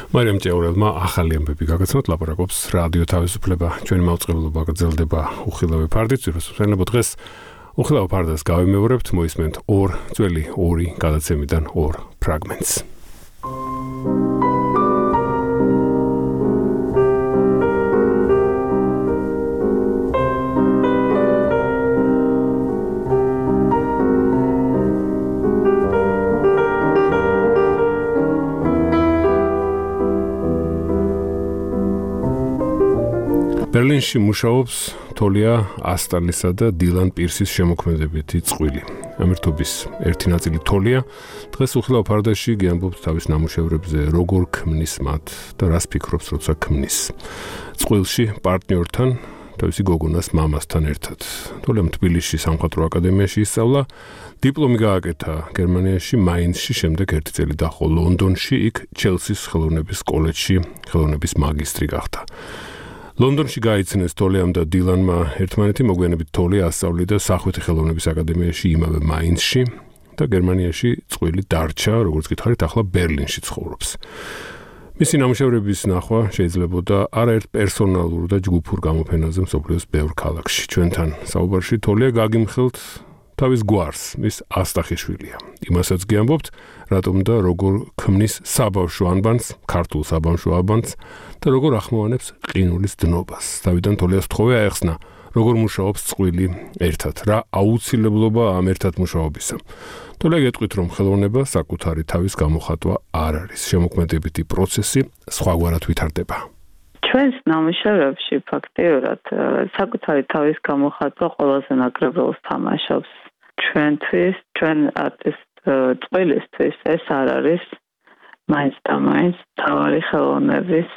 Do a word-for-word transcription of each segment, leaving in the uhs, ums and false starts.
მარიამ ჭეურელმა ახალი ამბები გაგაცნოთ, ლაპარაკობს რადიო თავისუფლება. ჩვენი მაუწყებლობა გრძელდება უხილავი ფარდით, ვირუსებსენებო დღეს უხილავ ფარდას გავიმეორებთ, მოისმენთ ორ ძველი ორი გადაცემიდან ორ ფრაგმენტს. ბერლინში მუშაობს თოლია ასტალისა და დილან პირსის შემოქმედებითი წყვილი. ამერთობის ერთი ნაწილი თოლია დღეს უხილავ ფარდაში გიამბობთ თავის ნამუშევრებზე, როგორ ქმნის მათ და რას ფიქრობს, როცა ქმნის. წყვილში პარტნიორთან, თავისი გოგონას მამასთან ერთად. თოლიამ თბილისში სამხატვრო აკადემიაში ისწავლა, დიპლომი გააკეთა გერმანიაში, მაინცში, შემდეგ ერთი წელი დაჰყო ლონდონში, იქ ჩელსის ხელოვნების კოლეჯში ხელოვნების მაგისტრი გახდა. ლონდონში გაიცნეს თოლიამ და დილანმა ერთმანეთი, მოგვიანებით თოლია ასწავლიდა სახვითი ხელოვნების აკადემიაში, იმავე მაინცში და გერმანიაში წყვილი დარჩა, როგორც გითხარით, ახლა ბერლინში ცხოვრობს. მისი ნამუშევრების ნახვა შეიძლებოდა არაერთ პერსონალურ და ჯგუფურ გამოფენაზე მსოფლიოს ბევრ ქალაქში. ჩვენთან საუბარში თოლია გაგიმხელთ თავის გვარს, მის ასტახიშვილია. იმასაც გიამბობთ, რატომ და როგორ ქმნის საბავშვო ანბანს, ქართულ საბავშვო ანბანს და როგორ ახმოვანებს ყინულის დნობას. თავიდან თოლიას თხოვე აეხსნა, როგორ მუშაობს წყვილი ერთად, რა აუცილებლობა ამ ერთად მუშაობისა. თოლია გეტყვით, რომ ხელოვნება საკუთარი თავის გამოხატვა არ არის. შემოქმედებითი პროცესი სხვაგვარად ვითარდება. ჩვენს ნამუშევრებში ფაქტიურად საკუთარი თავის გამოხატვა ყველაზე ნაკლებ როლს თამაშობს. ჩვენთვის, ჩვენ არტისტ წყვილისთვის ეს არ არის მაინც და მაინც თავარი ხელოვნების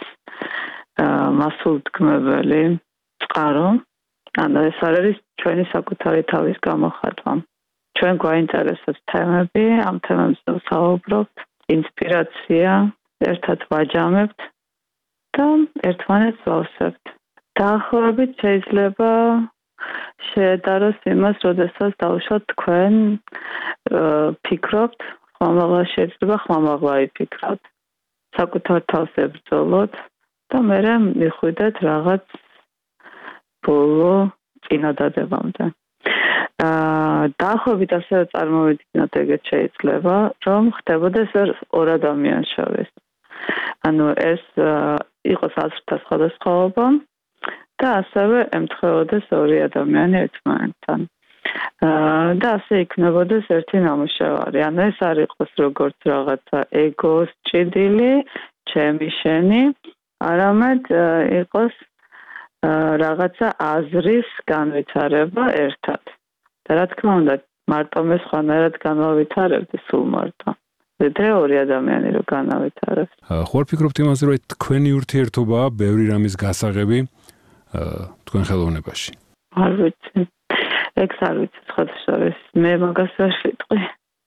მასულთქმებელი წყარო. ანუ ეს არ არის ჩვენი საკუთარი თავის გამოხატვა. ჩვენ გვაინტერესებს თემები, ამ თემებზე ვსაუბრობთ, ინსპირაცია, ერთად ვაჯამებთ და ერთმანეთს ვავსებთ. დაახლოებით შეიძლება შეედაროს იმას, როდესაც დავუშვათ თქვენ ფიქრობთ, ხმამაღლა შეიძლება ხმამაღლა იფიქროთ, საკუთარ თავს ებრძოლოთ და მერე მიხვიდეთ რაღაც ბოლო წინადადებამდე. დაახლოებით ასევე წარმოვიდგინოთ, ეგეც შეიძლება, რომ ხდებოდეს ორ ადამიანს შორის. ანუ ეს იყოს აზრთა სხვადასხვაობა და ასევე ემთხვეოდეს ორი ადამიანი ერთმანეთთან. და ასე იქნებოდეს ერთი ნამუშევარი. ანუ ეს არ იყოს როგორც რაღაცა ეგოს ჭიდილი, ჩემი შენი, არამედ იყოს რაღაცა აზრის განვითარება ერთად. და რა თქმა უნდა, მარტო მე სხვანაირად განავითარებდი სულ მარტო. ვიდრე ორი ადამიანი რო განავითარებს. ხო არ ფიქრობთ იმაზე, რომ თქვენი ურთიერთობაა ბევრი რამის გასაღები თქვენ ხელოვნებაში? არ ვიცი. ეგ არ ვიცი სხვადასხვა. მე მაგას ვერ ვიტყვი.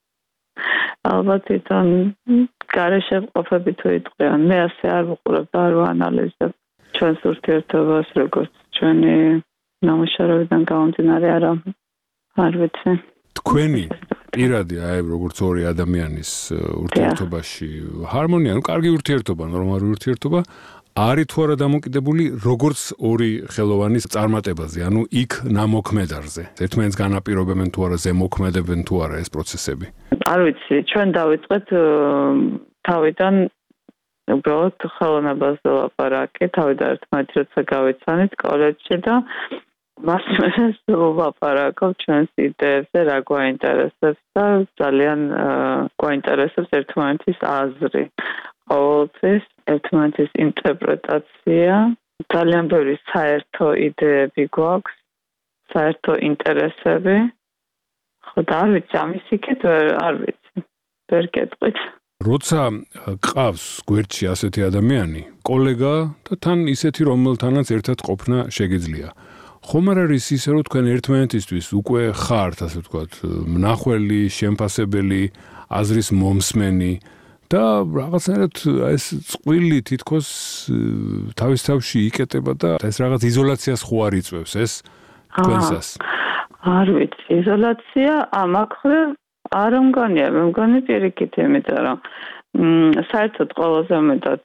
ალბათ თან გარეშე ყოფები თუ იტყვიან. მე ასე არ ვუყურებ და არ ვანალიზებ ჩვენს ურთიერთობას, როგორც ჩვენი ნამუშევრებიდან გამომდინარე არა. არ ვიცი. თქვენი პირადი, აი როგორც ორი ადამიანის ურთიერთობაში ჰარმონია, ну კარგი ურთიერთობა, ნორმალური ურთიერთობა არის თუ არა დამოკიდებული როგორც ორი ხელოვანის წარმატებაზე, ანუ იქ ნამოქმედარზე. ერთმანეთს განაპირობებენ თუ არა, ზემოქმედებენ თუ არა ეს პროცესები. არ ვიცი, ჩვენ დავიწყეთ თავიდან უბრალოდ ხელოვნებაზე ლაპარაკი, თავიდან ერთმანეთი როცა გავიცანით კოლეჯში და მას მერე ვლაპარაკობ ჩვენს იდეებზე, რა გვაინტერესებს და ძალიან გვაინტერესებს ერთმანეთის აზრი. ყოველთვის ერთმანეთის ინტერპრეტაცია, ძალიან ბევრი საერთო იდეები გვაქვს, საერთო ინტერესები. ხო და არ ვიცი, ამის იქით არ ვიცი, ვერ გეტყვით. როცა ყავს გვერდში ასეთი ადამიანი, კოლეგა და თან ისეთი, რომელთანაც ერთად ყოფნა შეგიძლია. ხომ არ არის ისე, რომ თქვენ ერთმანეთისთვის უკვე ხართ, ასე ვთქვათ, მნახველი, შემფასებელი, აზრის მომსმენი და რაღაცნაირად ეს წყვილი თითქოს თავის თავში იკეტება და ეს რაღაც იზოლაციას ხო არ იწვევს ეს თქვენსას? არ ვიცი, იზოლაცია ამ აქ არ მგონია, მე მგონი პირიქით, იმიტომ რომ საერთოდ ყველაზე მეტად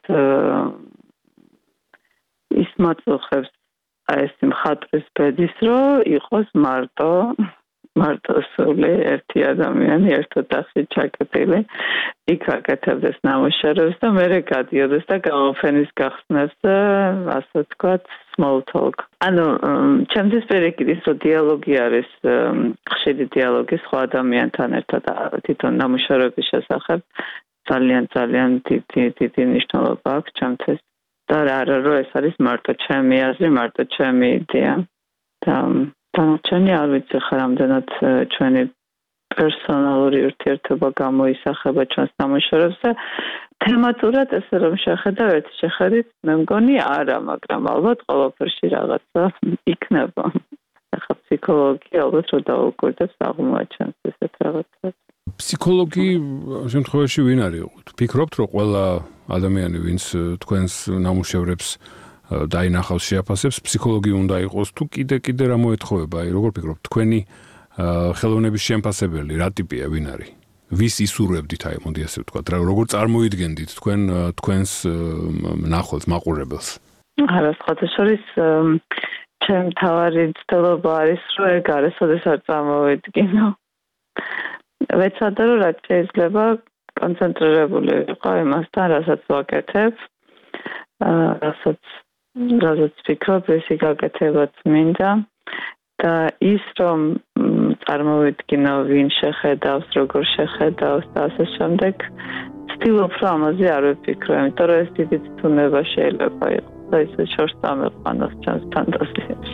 ის მაწუხებს აი ეს მხატვრის ბედის, რომ იყოს მარტო მარტო სული ერთი ადამიანი ერთ ოთახში ჩაკეტილი, იქ აკეთებდეს ნამუშევრებს და მერე გადიოდეს და გამოფენის გახსნას და ასე ვთქვათ small talk. ანუ ჩემთვის პირიქით ის რომ დიალოგი არის ხშირი დიალოგი სხვა ადამიანთან ერთად თვითონ ნამუშევრების შესახებ ძალიან ძალიან დიდი დიდი მნიშვნელობა აქვს ჩემთვის. და არა რომ ეს არის მარტო ჩემი აზრი, მარტო ჩემი იდეა. და დანარჩენი არ ვიცი ხა რამდენად ჩვენი პერსონალური ურთიერთობა გამოისახება ჩვენს ნამუშევრებს და თემატურად ესე რომ შეხედავ ერთი შეხედვით მე მგონი არა, მაგრამ ალბათ ყველაფერში რაღაცა იქნება. ახლა ფსიქოლოგი ალბათ რომ დაუკვირდებს აღმოაჩენს ესეთ რაღაცას. ფსიქოლოგი შემთხვევაში ვინ არის? ფიქრობთ რომ ყველა ადამიანი ვინც თქვენს ნამუშევრებს დაინახავს შეაფასებს ფსიქოლოგი უნდა იყოს თუ კიდე კიდე რა მოეთხოვება? აი როგორ ფიქრობთ თქვენი ხელოვნების შემფასებელი რა ტიპია ვინ არის? ვის ისურვებდით აი მოდი ასე ვთქვათ რა როგორ წარმოიდგენდით თქვენ თქვენს ნახველს მაყურებელს? არა სხვათა შორის ჩემ თავარი ცდილობა არის რომ ეგ არის ოდესღაც არ წარმოვიდგინო. ვეცადე რომ რაც შეიძლება კონცენტრირებული ვიყო იმასთან რასაც ვაკეთებ რასაც რასაც ვფიქრობ ესე გაკეთებაც მინდა და ის რომ წარმოვიდგინო ვინ შეხედავს როგორ შეხედავს და ასე შემდეგ ცდილობ რომ ამაზე არ ვფიქრო იმიტომ რომ ეს დიდი თუნება შეიძლება იყოს და ისე შორს წამეყვანოს ჩემს ფანტაზიაში.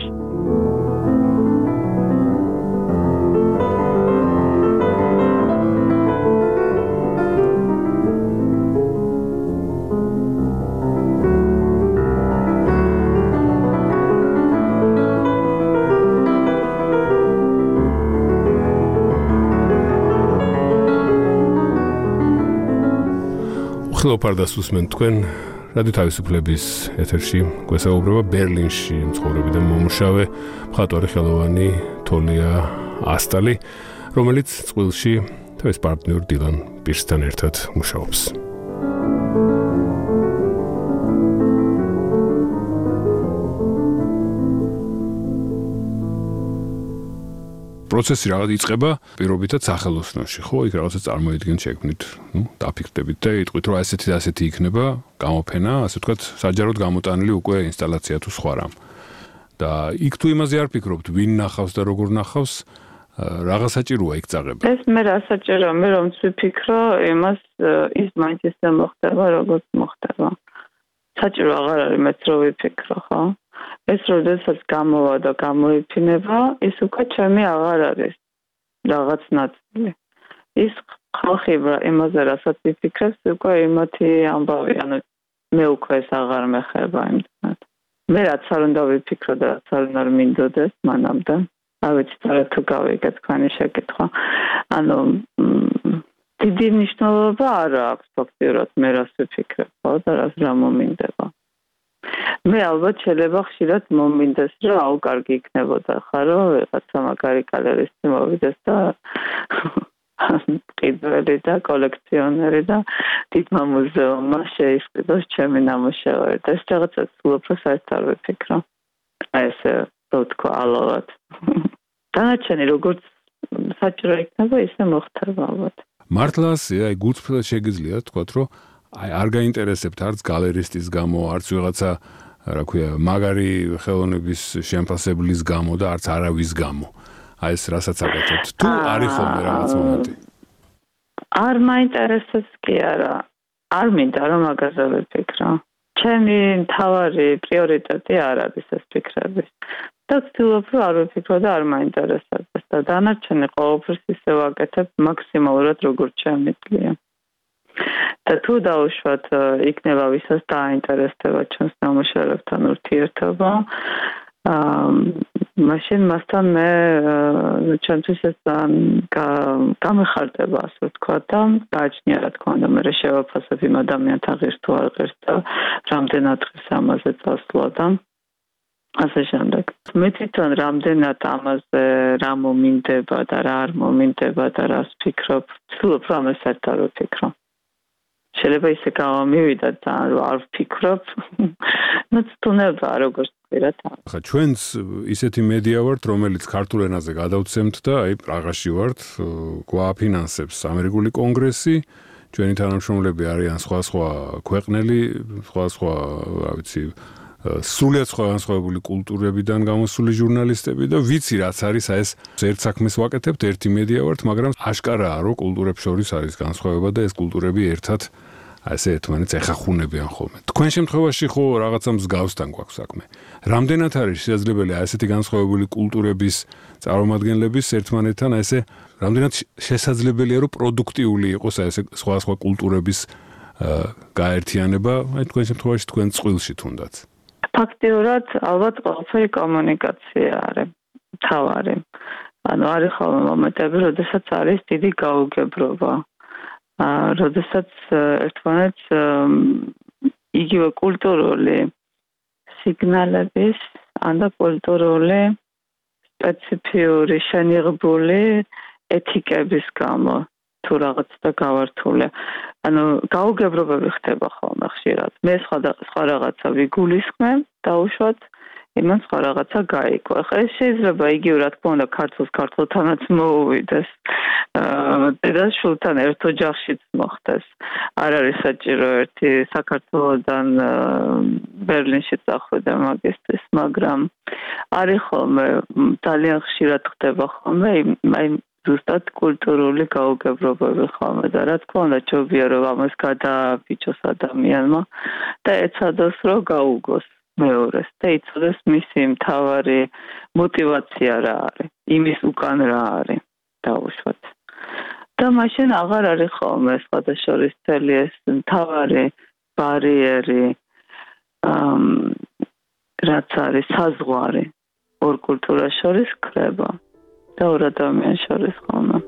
ხილოფარდას უსმენ თქვენ რადიო თავისუფლების ეთერში გვესაუბრება ბერლინში მცხოვრები და მომუშავე მხატვარი ხელოვანი თოლია ასტალი, რომელიც წყვილში თავის პარტნიორ დილან პირსთან ერთად მუშაობს. პროცესი რაღაც იწყება პირობითად სახელოსნოში, ხო? იქ რაღაცა წარმოიდგენთ შექმნით, ნუ დაფიქრდებით და იტყვით, რომ ასეთი და ასეთი იქნება გამოფენა, ასე ვთქვათ, საჯაროდ გამოტანილი უკვე ინსტალაცია თუ სხვა რამ. და იქ თუ იმაზე არ ფიქრობთ, ვინ ნახავს და როგორ ნახავს, რაღაც საჭიროა იქ წაღება. ეს მე რა საჭიროა, მე რომ ვფიქრო, იმას ის მაინც ისე მოხდება, როგორც მოხდება. საჭირო აღარ არის მეც რომ ვიფიქრო, ხო? ეს როდესაც გამოვა და გამოიფინება, ის უკვე ჩემი აღარ არის რაღაც ნაწილი. ის ხალხი იმაზე რასაც ვიფიქრებს, უკვე იმათი ამბავი, ანუ მე უკვე ეს აღარ მეხება იმდანად. მე რაც არ უნდა ვიფიქრო და რაც არ უნდა მინდოდეს მანამდე. არ ვიცი თუ გავიგე თქვენი შეკითხვა. ანუ დიდი მნიშვნელობა არ აქვს ფაქტიურად მე რას ვიფიქრებ, ხო და რას რა მომინდება. მე ალბათ შეიძლება ხშირად მომინდეს რომ აუ კარგი იქნებოდა ხა რომ ვიღაცა მაგარი კალერისტი მოვიდეს და ყიდველი და კოლექციონერი და დიდმა მუზეუმმა შეისყიდოს ჩემი ნამუშევარი და ეს რაღაცა სულ უფრო საერთოდ არ ვიფიქრო. აი ესე რო თქვა ალალად. დანარჩენი როგორც საჭირო იქნება ისე მოხდება ალბათ. მართლაც აი გულწრფელად შეგიძლია თქვათ რომ აი არ გაინტერესებთ არც გალერისტის გამო, არც ვიღაცა რა ქვია, მაგარი ხელოვნების შემფასებლის გამო და არც არავის გამო. აი ეს რასაც აკეთებთ. თუ არის ხოლმე რაღაც მომენტი. არ მაინტერესებს კი არა. არ მინდა რომ მაგაზე ვიფიქრო. ჩემი მთავარი პრიორიტეტი არ არის ეს ფიქრები. და ვცდილობ რომ არ ვიფიქრო და არ მაინტერესებს და დანარჩენი ყოველთვის ისე ვაკეთებ მაქსიმალურად როგორც შემიძლია. და თუ დაუშვათ იქნება ვისაც დაინტერესდება ჩვენს ნამუშევრებთან ურთიერთობა, მაშინ მასთან მე ჩემთვის ეს გამეხარდება, ასე ვთქვათ და გააჩნია რა თქმა უნდა, მე შევაფასებ იმ ადამიანთან ღირს თუ არ ღირს და რამდენად ღირს ამაზე წასვლა და ასე შემდეგ. მე თვითონ რამდენად ამაზე რა მომინდება და რა არ მომინდება და რას ვფიქრობ, ვცდილობ რომ ამას საერთოდ არ ვფიქრო. შეიძლება ისე გამომივიდა ძალიან არ ვფიქრობ. ნუ თუნება როგორც ვერა თან. ხა ჩვენც ისეთი მედია ვართ, რომელიც ქართულ ენაზე გადავცემთ და აი პრაღაში ვართ, გვააფინანსებს ამერიკული კონგრესი, ჩვენი თანამშრომლები არიან სხვა-სხვა ქვეყნელი, სხვა-სხვა, რა ვიცი, სრულიად სხვადასხვაებული კულტურებიდან გამოსული ჟურნალისტები და ვიცი რაც არის აი ეს ერთ საქმეს ვაკეთებთ, ერთი მედია ვართ, მაგრამ აშკარაა რომ კულტურებს შორის არის განსხვავება და ეს კულტურები ერთად აი ესე ერთმანეთს ეხახუნებიან ხოლმე. თქვენ შემთხვევაში ხო რაღაცა მსგავსთან გვაქვს საქმე. რამდენად არის შესაძლებელი აი ესეთი განსხვავებული კულტურების წარმომადგენლების ერთმანეთთან აი ესე რამდენად შესაძლებელია რომ პროდუქტიული იყოს აი ესე სხვა-სხვა კულტურების გაერთიანება, აი თქვენ შემთხვევაში თქვენ წყვილში თუნდაც. ფაქტიურად ალბათ ყველაფერი კომუნიკაცია არის თავარი. ანუ არის ხოლმე მომენტები, როდესაც არის დიდი გაუგებრობა. აა როდესაც ერთმანეთს იგივე კულტურული სიგნალების ან და კულტურული სპეციფიური შენიღბული ეთიკების გამო თუ რაღაც და გავართული. ანუ გაუგებრობები ხდება ხოლმე ხშირად. მე სხვა სხვა რაღაცა ვიგულისხმებ, დაუშვათ, იმან სხვა რაღაცა გაიგო. ახლა ეს შეიძლება იგივე რა თქმა უნდა ქართულს ქართულთანაც მოუვიდეს. და შულთან ერთ ოჯახშიც მოხდეს. არ არის საჭირო ერთი საქართველოსდან ბერლინში წახვიდა მაგისტრის, მაგრამ არის ხოლმე ძალიან ხშირად ხდება ხოლმე აი ზუსტად კულტურული გაუგებრობები ხოლმე და რა თქმა უნდა ჯობია რომ ამას გადააბიჭოს ადამიანმა და ეცადოს რომ გაუგოს მეორეს და იცოდეს მისი მთავარი мотиваცია რა არის, იმის უკან რა არის დაუშვათ. და მაშინ აღარ არის ხოლმე სხვადასხვა წელი ეს მთავარი ბარიერი რაც არის საზღვარი ორ კულტურას შორის ქრება და ორ ადამიანს შორის ხოლმე.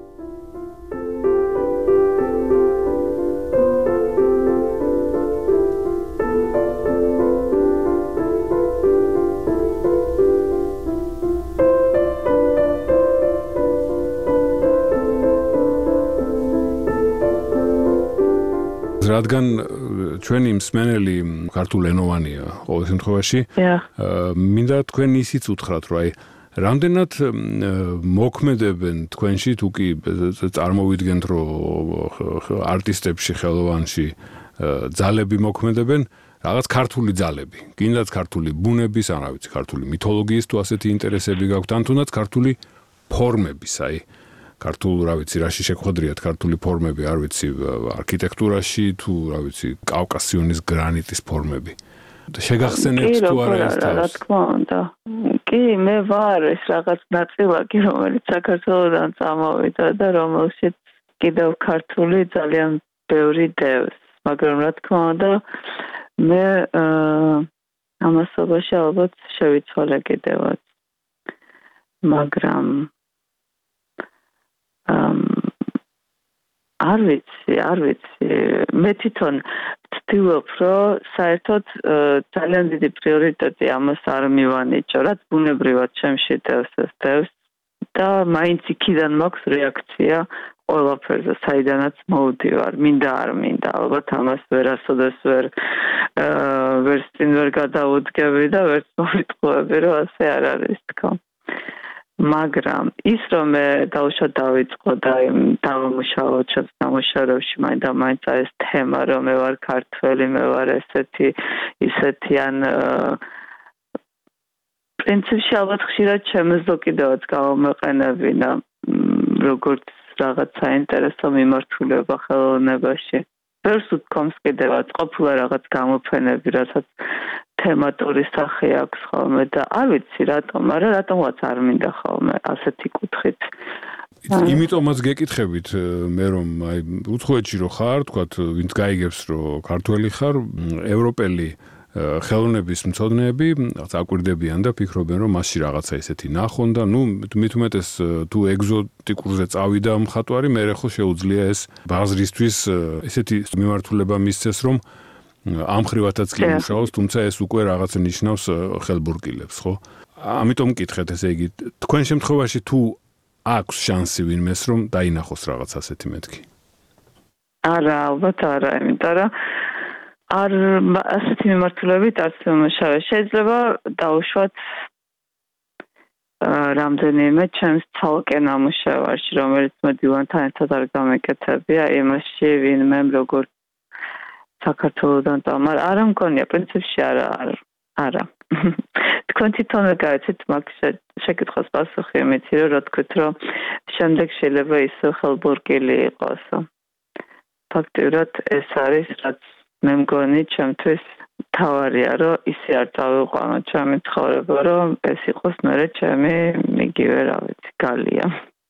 რადგან ჩვენი მსმენელი ქართულენოვანია ყოველ შემთხვევაში, მინდა თქვენ ისიც უთხრათ, რომ აი რამდენად მოქმედებენ თქვენში თუ კი წარმოვიდგენთ, რომ არტისტებში ხელოვანში ძალები მოქმედებენ, რაღაც ქართული ძალები, კიდაც ქართული ბუნების, ან რა ვიცი, ქართული მითოლოგიის თუ ასეთი ინტერესები გაქვთ, ან თუნდაც ქართული ფორმების, აი ქართულ, რა ვიცი, რაში შეგხვედრიათ ქართული ფორმები, არ ვიცი, არქიტექტურაში თუ, რა ვიცი, კავკასიონის გრანიტის ფორმები. შეგახსენებთ თუ არა ეს თავს? რა თქმა უნდა. კი, მე ვარ ეს რაღაც ნაწილაკი, რომელიც საქართველოდან წამოვიდა და რომელშიც კიდევ ქართული ძალიან ბევრი დევს, მაგრამ რა თქმა უნდა, მე ამასობაში ალბათ შევიცვალე კიდევაც. მაგრამ არ ვიცი, არ ვიცი. მე თვითონ ვცდილობ, რომ საერთოდ ძალიან დიდი პრიორიტეტი ამას არ მივანიჭო, რაც ბუნებრივად ჩემში დევს ეს დევს და მაინც იქიდან მაქვს რეაქცია ყველაფერზე, საიდანაც მოვდივარ, მინდა არ მინდა, ალბათ ამას ვერასოდეს ვერ ვერ წინ ვერ გადაუდგები და ვერც მოვიტყუები, რომ ასე არ არის თქო. მაგრამ ის რომ მე დავშვა დავიწყო და დავამუშავო ჩემს ნამუშევრებში მაინც და მაინც ეს თემა რომ მე ვარ ქართველი, მე ვარ ესეთი ისეთი ან პრინციპში ალბათ ხშირად ჩემზე კიდევაც გავამეყენებინა როგორც რაღაც საინტერესო მიმართულება ხელოვნებაში. ვერც უთქვამს კიდევაც ყოფილა რაღაც გამოფენები, რასაც თემატური სახე აქვს ხოლმე და არ ვიცი რატომ, მაგრამ რატომაც არ მინდა ხოლმე ასეთი კუთხით. იმიტომაც გეკითხებით მე რომ აი უცხოეთში რო ხარ, თქვათ, ვინც გაიგებს რომ ქართველი ხარ, ევროპელი ხელოვნების მცოდნეები აკვირდებიან და ფიქრობენ რომ მასში რაღაცა ისეთი ნახონ და ნუ მით უმეტეს თუ ეგზოტიკურზე წავიდა მხატვარი, მერე ხო შეუძლია ეს ბაზრისთვის ესეთი მიმართულება მისცეს რომ ამხრივათაც კი მუშაობს, თუმცა ეს უკვე რაღაც ნიშნავს ხელბურკილებს, ხო? ამიტომ მკითხეთ, ესე იგი, თქვენ შემთხვევაში თუ აქვს შანსი ვინმეს რომ დაინახოს რაღაც ასეთი მეთქი? არა, ალბათ არა, იმიტომ რომ არ ასეთი მიმართულებით არც მომშავე. შეიძლება დავუშვათ რამდენიმე ჩემს ცალკე ნამუშევარში, რომელიც მე დილანთან ერთად არ გამეკეთებია, იმაში ვინმე როგორ საქართველოდან წამარ, არა მგონია, პრინციპში არა, არა. თქვენ თვითონ გაიცით მაგ შეკითხვას პასუხი იმითი, რომ რა თქვით, რომ შემდეგ შეიძლება ისე ხელბურკილი იყოს. ფაქტიურად ეს არის, რაც მე მგონი ჩემთვის თავარია, რომ ისე არ წავიყვანო ჩემი ცხოვრება, რომ ეს იყოს მერე ჩემი იგივე, რა ვიცი, გალია.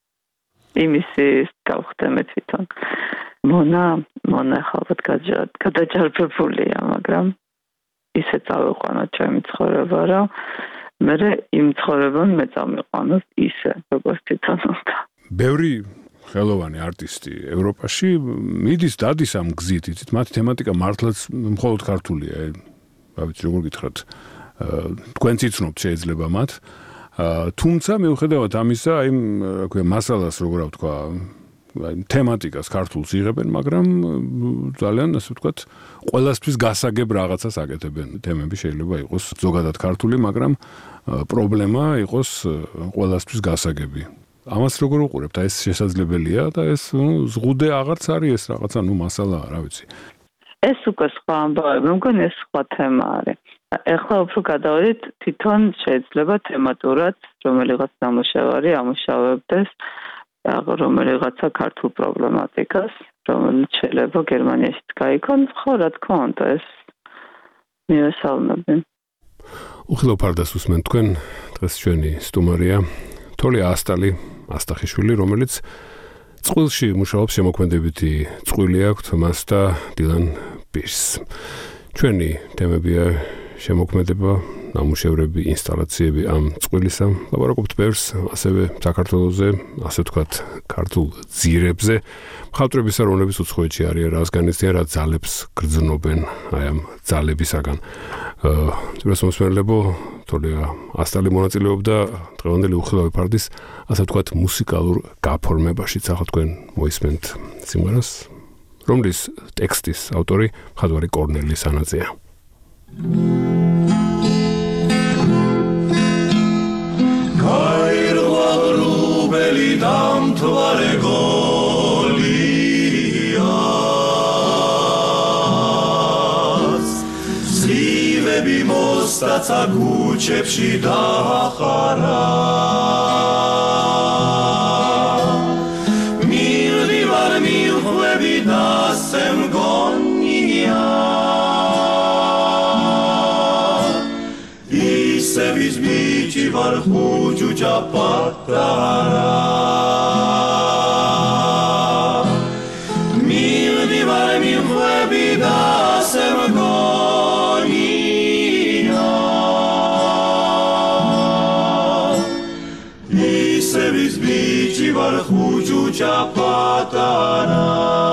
იმისი გავხდე მე თვითონ. მონა, მონა ხალხად გადაჯარბებულია, მაგრამ ისე წავიყვანო ჩემი ცხოვრება, რომ მერე იმ ცხოვრებამ მე წამიყვანოს ისე, როგორც თვითონ უნდა. ბევრი ხელოვანი არტისტი ევროპაში მიდის დადის ამ გზით, იცით, მათი თემატიკა მართლაც მხოლოდ ქართულია. რა ვიცი, როგორ გითხრათ, თქვენც იცნობთ შეიძლება მათ. თუმცა მიუხედავად ამისა, აი, რა ქვია, მასალას როგორ ვთქვა, აი, თემატიკას ქართულს იღებენ, მაგრამ ძალიან, ასე ვთქვათ, ყველასთვის გასაგებ რაღაცას აკეთებენ. თემები შეიძლება იყოს ზოგადად ქართული, მაგრამ პრობლემა იყოს ყველასთვის გასაგები. ამას როგორ უყურებთ? აი ეს შესაძლებელია და ეს ზღუდე აღარც არის ეს რაღაცა, ნუ მასალაა, რა ვიცი. ეს უკვე სხვა ამბავი, მე მგონი ეს სხვა თემა არის. ეხლა უფრო გადავიდეთ, თვითონ შეიძლება თემატურად რომელიღაც ნამუშევარი ამუშავებდეს რომელიღაცა ქართულ პრობლემატიკას, რომელიც შეიძლება გერმანიაშიც გაიქონოს, ხო, რა თქმა უნდა, ეს მიესალმები. უხილავ ფარდას უსმენ თქვენ, დღეს ჩვენი სტუმარია თოლია ასტალი, ასტახიშვილი, რომელიც წყვილში მუშაობს, შემოქმედებითი წყვილი აქვს მას და დილან პირს. ჩვენი თემებია შემოქმედება, ნამუშევრები, ინსტალაციები ამ წყვილისა. ლაპარაკობთ ბევრს, ასევე საქართველოზე, ასე ვთქვათ, ქართულ ძირებზე. მხატვრების და რომლებიც უცხოეთში არიან, რას განიცდიან, რა ძალებს გრძნობენ აი ამ ძალებისაგან. ძვირას მოსმენელებო, თოლია ასტალი მონაწილეობდა დღევანდელი უხილავი ფარდის, ასე ვთქვათ, მუსიკალურ გაფორმებაშიც. ახლა თქვენ მოისმენთ სიმღერას, რომლის ტექსტის ავტორი მხატვარი კორნელი სანაძეა. გაირღვაღრუბელი დამთვარე გოლიას სივები მოსტაცა ქუჩებში დაახარა მივდივარ მივხვევი და სემგონია ისევის ბიჭი ვარ ხუჯუჯა პატარა მივდივარ მივხვევი და სემგონია ისევის ბიჭი ვარ ხუჯუჯა პატარა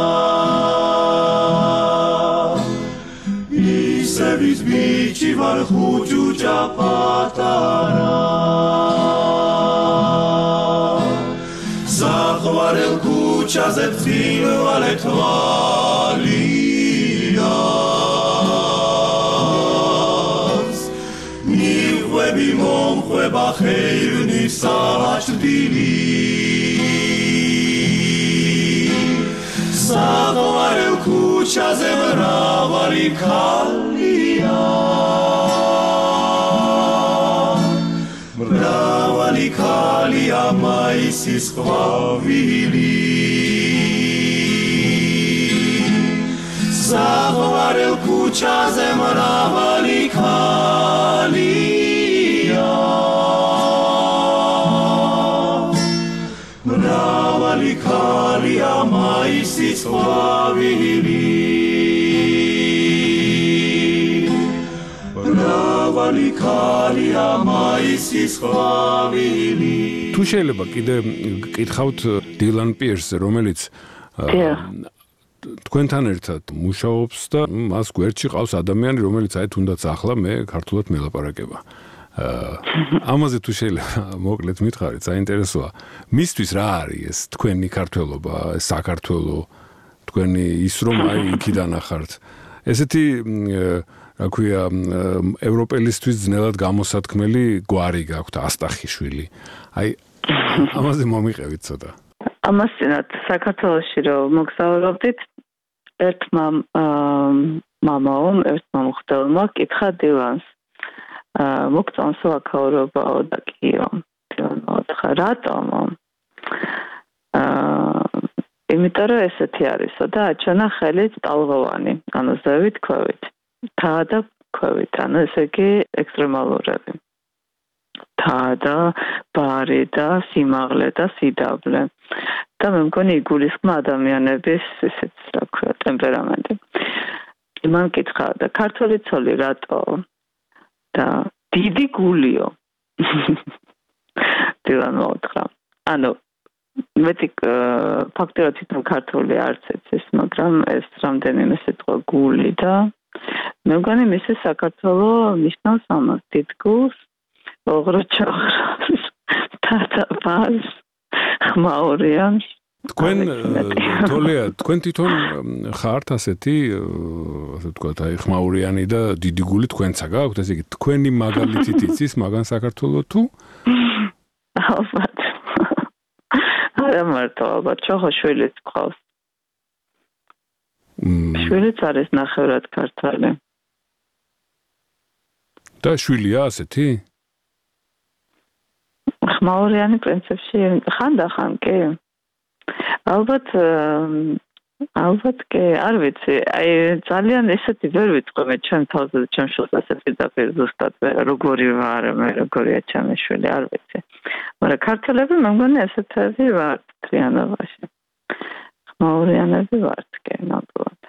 ისევის ბიჭი ვარ ხუჯუჯა პატარა საყვარელ ქუჩაზე წინვალე თვალიას მიხვები მომხვება ხეივნის საჭდილი საყვარელ ქუჩაზე მრავალი ქალია მრავალი ქალია მაისის ყვავილი საყვარელ ქუჩაზე მრავალი ქალია მრავალი ქალია მაისის ყვავილი მრავალი ქალია მაისის ყვავილი თუ შეიძლება კიდე გკითხავთ დილან პირს, რომელიც თქვენთან ერთად მუშაობს და მას გვერდში ყავს ადამიანი, რომელიც აი თუნდაც ახლა მე ქართულად მელაპარაკება. ამაზე თუ შეიძლება მოკლედ მითხარით, საინტერესოა. მისთვის რა არის ეს თქვენი ქართველობა, საქართველო, თქვენი ის რომ აი იქიდან ახართ. ესეთი რა ქვია ევროპელისთვის ძნელად გამოსათქმელი გვარი გაქვთ ასტახიშვილი. აი ამაზე მომიყევით ცოტა. ამასინათ საქართველოში რომ მოგზაურობდით ერთმა მამაომ, ერთმა მღვდელმა კითხა დილანს. მოგწონს ვაქაურობაო და კიო. დილანო რატომ? იმიტომ რომ ესეთი არისო და აჩვენა ხელით ტალღოვანი, ანუ ზევით ქვევით. თა და ქვევით, ანუ ესე იგი ექსტრემალურები. თა და ბარი და სიმაღლე და სიდავლე. და მე მგონი იგულისხმა ადამიანების ესეც რა ქვია ტემპერამენტი. მან კითხა და ქართული ცოლი რატო? და დიდი გულიო. დილან მოუთხრა. ანუ მეტი ფაქტობრივად თვითონ ქართული არც ეცეს, მაგრამ ეს რამდენიმე სიტყვა გული და მე მგონი მისი საქართველო ნიშნავს ამას დიდ გულს, ოღროჩოღრას, თათაფას, ხმაურიანს. თქვენ თოლია, თქვენ თვითონ ხართ ასეთი, ასე ვთქვათ, აი ხმაურიანი და დიდი გული თქვენცა გაქვთ, ესე იგი თქვენი მაგალითით იცის მაგან საქართველო თუ? ალბათ. არა მარტო, ალბათ ჩოხოშვილიც ყავს. შვილიც არის ნახევრად ქართველი. და შვილია ასეთი? ხმაურიანი პრინციპში ხანდახან კი. ალბათ ალბათ კი, არ ვიცი. აი ძალიან ესეთი ვერ ვიტყვი მე ჩემ თავზე და ჩემ შვილს ასეთი დაპირ ზუსტად როგორი ვარ, მე როგორია ჩემი შვილი, არ ვიცი. მაგრამ ქართველები მე მგონი ესეთები ვართ თლიანობაში. ხმაურიანები ვართ კი, ნამდვილად.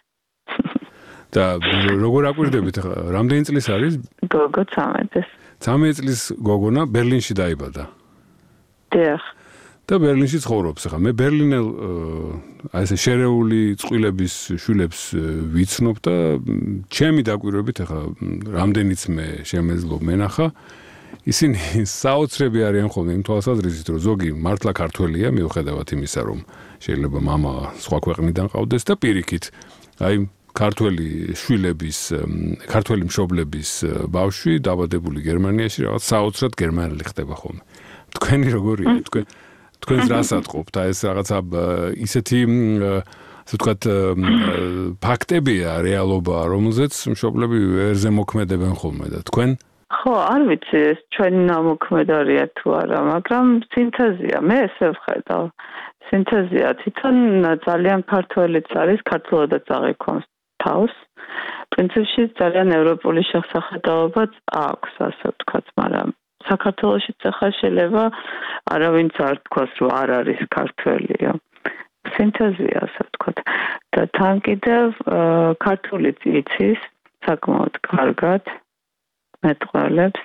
და როგორ აკვირდებით ხა? რამდენი წლის არის? გოგო ცამეტი. ცამეტი წლის გოგონა ბერლინში დაიბადა. დიახ. და ბერლინში ცხოვრობს ხა. მე ბერლინელ აი ესე შერეული წყვილების შვილებს ვიცნობ და ჩემი დაკვირვებით ხა რამდენიც მე შემეძლო მენახა ისინი საოცრები არიან ხოლმე იმ თვალსაზრისით რომ ზოგი მართლა ქართველია მიუხედავად იმისა რომ შეიძლება მამა სხვა ქვეყნიდან ყავდეს და პირიქით აი ქართველი შვილების ქართველი მშობლების ბავშვი დაბადებული გერმანიაში რაღაც საოცრად გერმანელი ხდება ხოლმე. თქვენი როგორია? თქვენ თქვენს რას ატყობთ? აი ეს რაღაცა ისეთი ასე ვთქვათ ფაქტებია, რეალობაა, რომელზეც მშობლები ვერ ზემოქმედებენ ხოლმე და თქვენ? ხო, არ ვიცი ეს ჩვენი ნამოქმედარია თუ არა, მაგრამ სინთეზია, მე ესე ვხედავ. სინთეზია, თვითონ ძალიან ქართველიც არის, ქართულადაც აღიქვამს თავს. პრინციპში ძალიან ევროპული შესახედაობაც აქვს, ასე ვთქვათ, მაგრამ საქართველოშიც ახლა შეიძლება არავინც არ თქვას, რომ არ არის ქართველია. სინთეზია, ასე ვთქვათ. და თან კიდევ ქართულიც იცის საკმაოდ კარგად მეტყველებს.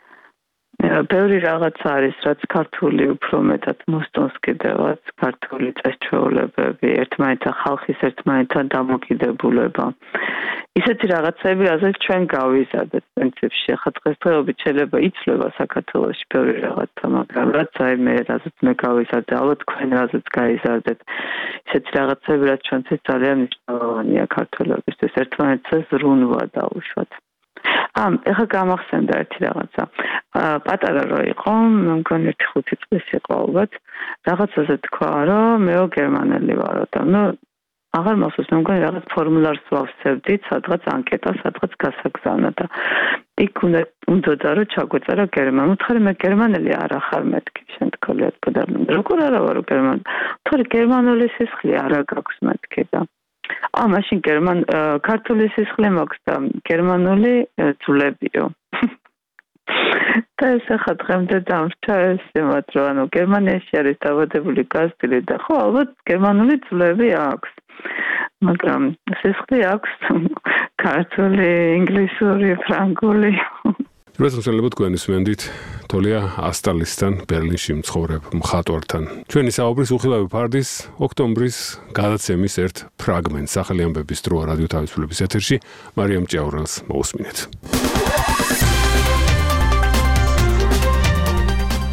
ბევრი რაღაც არის, რაც ქართული უფრო მეტად მოსწონს კიდევაც, ქართული წესჩვეულებები, ერთმანეთთან ხალხის ერთმანეთთან დამოკიდებულება. ისეთი რაღაცები, რაზეც ჩვენ გავიზარდეთ პრინციპში. ახლა დღესდღეობით შეიძლება იცვლება საქართველოში ბევრი რაღაცა, მაგრამ რაც აი მე რაზეც მე გავიზარდე, ალბათ თქვენ რაზეც გაიზარდეთ. ისეთი რაღაცები, რაც ჩვენთვის ძალიან მნიშვნელოვანია ქართველებისთვის, ერთმანეთზე ზრუნვა დაუშვათ. ამ ეხლა გამახსენდა ერთი რაღაცა. პატარა რო იყო, მე მგონი ერთი ხუთი წლის იყო ალბათ, რაღაცაზე თქვა, რომ მეო გერმანელი ვარო და ნუ აღარ მახსოვს, მე მგონი რაღაც ფორმულარს ვავსებდით, სადღაც ანკეტა, სადღაც გასაგზავნა და იქ უნდა უნდა რომ ჩაგვეწერა გერმანულ. ხარი მე გერმანელი არ ახარ მეთქი, შენ თქოლიათ და როგორ არა ვარო გერმანელი. თორე გერმანული სისხლი არა გაქვს მეთქი და ა მაშინ გერმან ქართული სისხლი მაქვს და გერმანული ძვლებიო. და ეს ახლა დღემდე დამრჩა ეს იმათ რომ ანუ გერმანიაში არის დაბადებული გაზრდილი და ხო ალბათ გერმანული ძვლები აქვს. მაგრამ სისხლი აქვს ქართული, ინგლისური, ფრანგული. როცა შეიძლება თქვენ ისმენდით თოლია ასტალისთან ბერლინში მცხოვრებ მხატვართან. ჩვენი საუბრის უხილავი ფარდის ოქტომბრის გადაცემის ერთ ფრაგმენტს ახალი ამბების დრო რადიო თავისუფლების ეთერში მარიამ ჭიაურელს მოусმინეთ.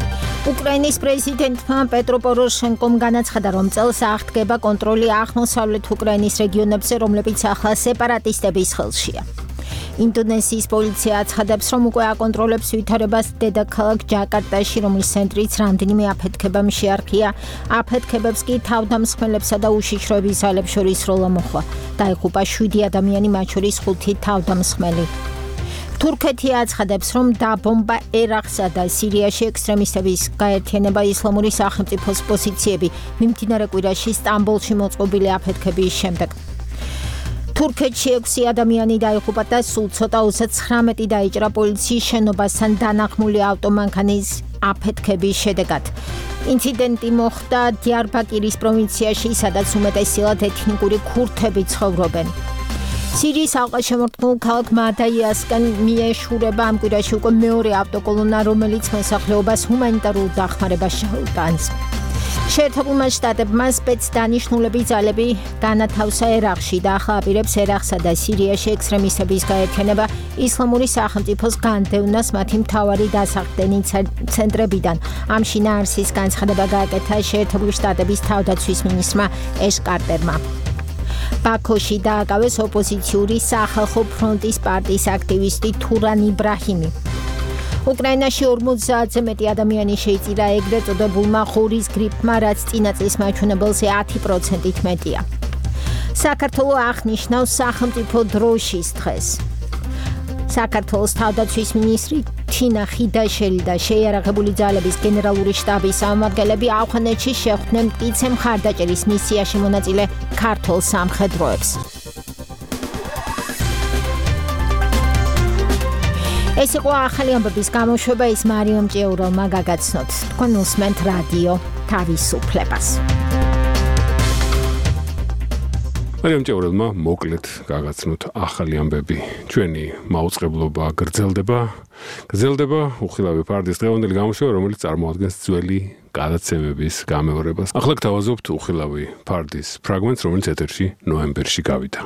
უკრაინის პრეზიდენტმა პეტრო პოროშენკომ განაცხადა, რომ წელს აღდგება კონტროლი აღმოსავლეთ უკრაინის რეგიონებზე, რომლებიც ახლა სეპარატისტების ხელშია. ინდონეზიის პოლიცია აცხადებს, რომ უკვე აკონტროლებს ვითარებას დედაქალაქ ჯაკარტაში, რომლის ცენტრიც რამდენიმე აფეთქებამ შეარყია. აფეთქებებს კი თავდამსხმელებსა და უშიშროების ძალებს შორის როლა მოხდა. დაიღუპა შვიდი ადამიანი, მათ შორის ხუთი თავდამსხმელი. თურქეთი აცხადებს, რომ დაბომბა ერაყსა და სირიაში ექსტრემისტების გაერთიანება ისლამური სახელმწიფოს პოზიციები მიმდინარე კვირაში სტამბოლში მოწყობილი აფეთქების შემდეგ. თურქეთში ექვსი ადამიანი დაიღუპა და სულ ცოტა ოცდათვრამეტი დაიჭრა პოლიციის შენობასთან დანახმული ავტომანქანის აფეთქების შედეგად. ინციდენტი მოხდა დიარბაკირის პროვინციაში, სადაც უმეტესად ეთნიკური ქურთები ცხოვრობენ. სირიის ალყაშემორტყმულ ქალაქ მადაიასკენ მიეშურება ამ კვირაში უკვე მეორე ავტოკოლონა, რომელიც მოსახლეობას ჰუმანიტარულ დახმარებას შეუტანს. შეერთებულმა შტატებმა სპეცდანიშნულები ძალები განათავსა ერაყში და ახლა აპირებს ერაყსა და სირიაში ექსტრემისტების გაერთიანება ისლამური სახელმწიფოს განდევნას მათი მთავარი დასახდენი ცენტრებიდან. ამ შინაარსის განცხადება გააკეთა შეერთებული შტატების თავდაცვის მინისტრმა ეშ კარტერმა. ბაქოში დააკავეს ოპოზიციური სახალხო ფრონტის პარტიის აქტივისტი თურან იბრაჰიმი. უკრაინაში ორმოცდაათზე მეტი ადამიანი შეიწირა ეგრეთ წოდებულმა ხურის გრიპმა, რაც წინა წლის მაჩვენებელზე ათი პროცენტით მეტია. საქართველოს აღნიშნავს სახელმწიფო დროშის დღეს. საქართველოს თავდაცვის მინისტრი თინა ხიდაშელი და შეიარაღებული ძალების გენერალური შტაბის წარმომადგენლები ავღანეთში შეხვდნენ მტკიცე მხარდაჭერის მისიაში მონაწილე ქართულ სამხედროებს. ეს იყო ახალი ამბების გამოშვება, ის მარიამ ჭეურელმა გაგაცნოთ. თქვენ უსმენთ რადიო თავისუფლებას. მარიამ ჭეურელმა მოკლედ გაგაცნოთ ახალი ამბები. ჩვენი მაუწყებლობა გრძელდება. გრძელდება უხილავი ფარდის დღევანდელი გამოშვება, რომელიც წარმოადგენს ძველი გადაცემების გამეორებას. ახლა გთავაზობთ უხილავი ფარდის ფრაგმენტს, რომელიც ეთერში ნოემბერში გავიდა.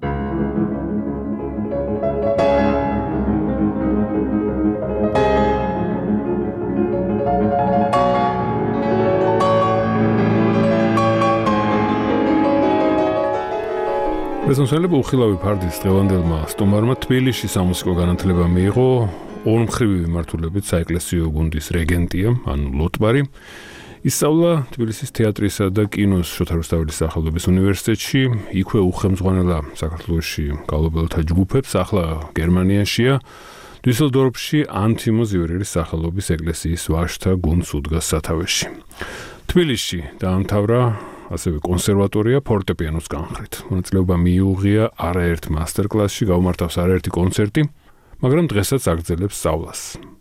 მეზონსელება უხილავი ფარდის დღევანდელმა სტუმარმა თბილისში სამუსიკო განათლება მიიღო ორმხრივი მიმართულებით საეკლესიო გუნდის რეგენტია, ანუ ლოტბარი. ისწავლა თბილისის თეატრისა და კინოს შოთა რუსთაველის სახელობის უნივერსიტეტში, იქვე უხელმძღვანელა საქართველოში გალობელთა ჯგუფებს, ახლა გერმანიაშია. დუსელდორფში ანთიმოზ ივერელის სახელობის ეკლესიის ვაჟთა გუნდს უდგას სათავეში. თბილისში დაამთავრა ასევე კონსერვატორია ფორტეპიანოს განხრით. მონაწილეობა მიუღია არაერთ მასტერკლასში, გაუმართავს არაერთი კონცერტი, მაგრამ დღესაც აგრძელებს სწავლას.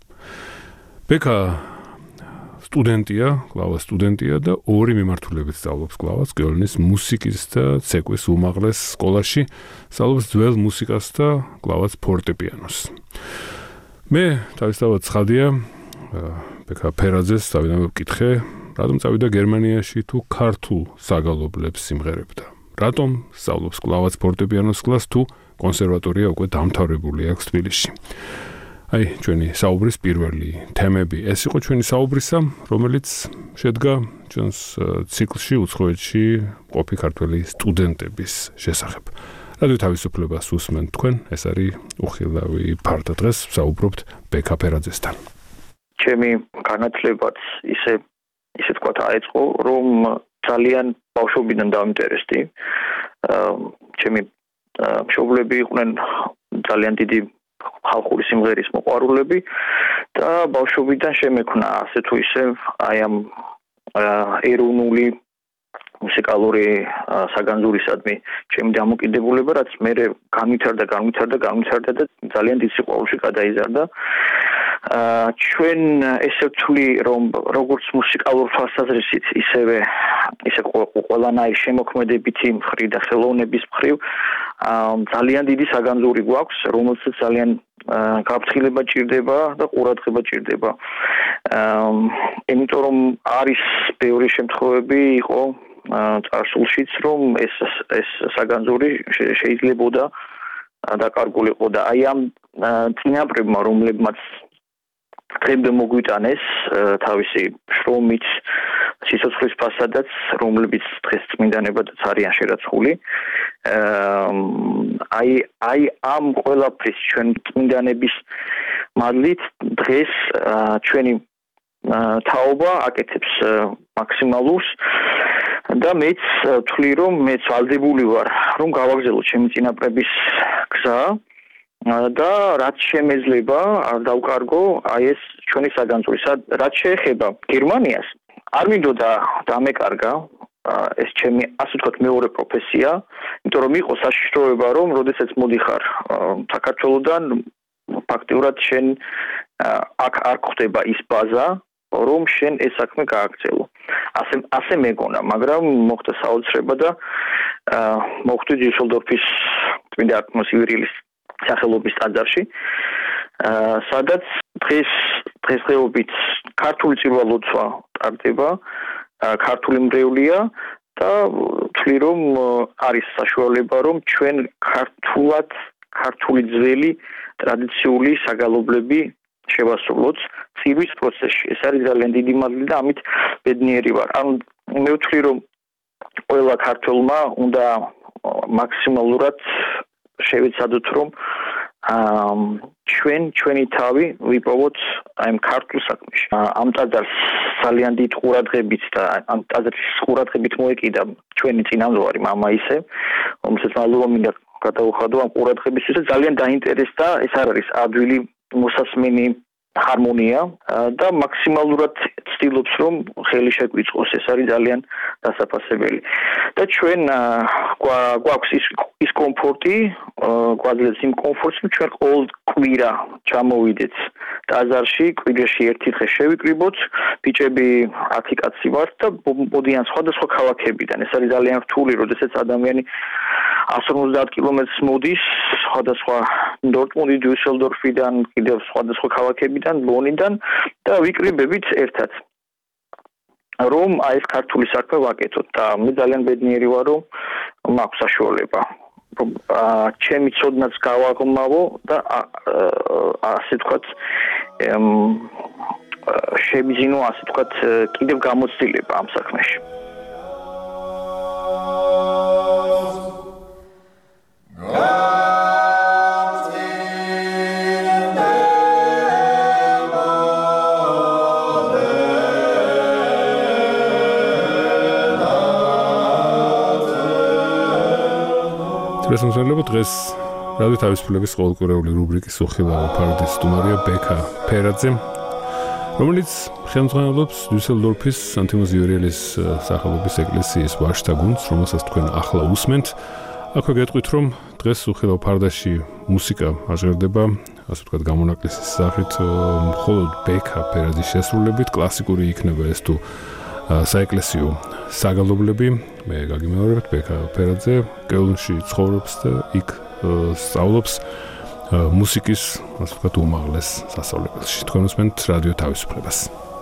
ბექა სტუდენტია, კლავას სტუდენტია და ორი მიმართულებით სწავლობს კლავას კიოლნის მუსიკის და ცეკვის უმაღლეს სკოლაში, სწავლობს ძველ მუსიკას და კლავას ფორტეპიანოს. მე თავისთავად ცხადია, ბექა ფერაძეს თავიდან ვკითხე, რატომ წავიდა გერმანიაში თუ ქართულ საგალობლებს სიმღერებდა? რატომ სწავლობს კლავაც ფორტეპიანოს კლასს თუ კონსერვატორია უკვე დამთავრებული აქვს თბილისში? აი, ჩვენი საუბრის პირველი თემები ეს იყო ჩვენი საუბრისა, რომელიც შედგა ჩვენს ციკლში უცხოეთში ყოფი ქართველი სტუდენტების შესახებ. რადიო თავისუფლებას უსმენთ თქვენ, ეს არის უხილავი ფარდა დღეს საუბრობთ ბექა ფერაძესთან. ჩემი განათლებაც ისე ისე თქვა დაიწყო, რომ ძალიან ბავშვობიდან დავინტერესდი. ჩემი მშობლები იყვნენ ძალიან დიდი ხალხური სიმღერის მოყვარულები და ბავშვობიდან შემექნა ასე თუ ისე აი ამ ეროვნული მუსიკალური საგანძურისადმი ჩემი დამოკიდებულება, რაც მე განვითარდა, განვითარდა, განვითარდა და ძალიან დიდ სიყვარულში გადაიზარდა. ჩვენ ესე ვთვლი, რომ როგორც მუსიკალურ თვალსაზრისით, ისევე ისე ყველანაირი შემოქმედებითი მხრივ და ხელოვნების მხრივ ძალიან დიდი საგანძური გვაქვს, რომელსაც ძალიან გაფრთხილება ჭირდება და ყურადღება ჭირდება. იმიტომ რომ არის ბევრი შემთხვევები იყო წარსულშიც, რომ ეს ეს საგანძური შეიძლებოდა დაკარგულიყო და აი ამ წინაპრებმა, რომლებმაც დღემდე მოგვიტანეს თავისი შრომით სიცოცხლის ფასადაც, რომლებიც დღეს წმინდანებადაც არიან შერაცხული. აი აი ამ ყველაფრის ჩვენ წმინდანების მადლით დღეს ჩვენი თაობა აკეთებს მაქსიმალურს და მეც ვთვლი რომ მეც ვალდებული ვარ რომ გავაგზავნო ჩემი წინაპრების გზა და რაც შემეძლება არ დავკარგო აი ეს ჩვენი საგანძური რაც შეეხება გერმანიას არ მინდოდა დამეკარგა ეს ჩემი ასე ვთქვათ მეორე პროფესია იმიტომ რომ იყო საშიშროება რომ როდესაც მოდიხარ საქართველოსდან ფაქტიურად შენ აქ არ ხდება ის ბაზა რომ შენ ეს საქმე გააგრძელო. ასე ასე მეგონა, მაგრამ მოხდა საოცრება და მოხვდი დიუსელდორფის წმინდა არტემის ივერილის სახელობის ტაძარში. სადაც დღეს დღესდღეობით ქართული წირვა-ლოცვა ტარდება, ქართული მრევლია და ვთვლი რომ არის საშუალება რომ ჩვენ ქართულად, ქართული ძველი ტრადიციული საგალობლები შევასრულოთ წირვის პროცესში. ეს არის ძალიან დიდი მადლი და ამით ბედნიერი ვარ. ანუ მე ვთვლი რომ ყველა ქართველმა უნდა მაქსიმალურად შევეცადოთ რომ ჩვენ ჩვენი თავი ვიპოვოთ აი ამ ქართულ საქმეში. ამ ტაძარს ძალიან დიდ ყურადღებით და ამ ტაძრის ყურადღებით მოეკიდა ჩვენი წინამძღვარი მამა ისე, რომელსაც მადლობა მინდა გადაუხადო ამ ყურადღებისთვის და ძალიან დაინტერესდა ეს არ არის ადვილი მოსასმენი ჰარმონია და მაქსიმალურად ცდილობს რომ ხელი შეგვიწყოს ეს არის ძალიან დასაფასებელი და ჩვენ გვაქვს ის ის კომფორტი გვაძლევს იმ კომფორტს რომ ჩვენ ყოველ კვირა ჩამოვიდეთ ტაძარში კვირაში ერთი დღე შევიკრიბოთ ბიჭები ათი კაცი ვართ და მოდიან სხვადასხვა ქალაქებიდან ეს არის ძალიან რთული როდესაც ადამიანი one hundred fifty კილომეტრს მოდის სხვადასხვა დორტმუნდი დიუსელდორფიდან კიდევ სხვადასხვა ქალაქებიდან ბონიდან და ვიკრიბებით ერთად რომ აი ეს ქართული საქმე ვაკეთოთ და მე ძალიან ბედნიერი ვარ რომ მაქვს საშუალება რომ ჩემი ცოდნაც გავაღრმავო და ასე ვთქვათ შევიძინო ასე ვთქვათ კიდევ გამოცდილება ამ საქმეში დღესმსვლელობ დღეს რადიო თავისუფლების ყოველკვირეული რუბრიკის უხილავი ფარდის სტუმარია ბექა ფერაძე, რომელიც ხელმძღვანელობს დიუსელდორფის სანტიმოს იურიელის სახელობის ეკლესიის ვაჟთა გუნდს, რომელსაც თქვენ ახლა უსმენთ. აქვე გეტყვით, რომ დღეს უხილავ ფარდაში მუსიკა აჟღერდება, ასე ვთქვათ, გამონაკლისის სახით, მხოლოდ ბექა ფერაძის შესრულებით, კლასიკური იქნება ეს თუ საეკლესიო საგალობლები. მე გაგიმეორებთ ბექა ფერაძე კელნში ცხოვრობს და იქ სწავლობს მუსიკის, ასე ვთქვათ, უმაღლეს სასწავლებელში. თქვენ უსმენთ რადიო თავისუფლებას.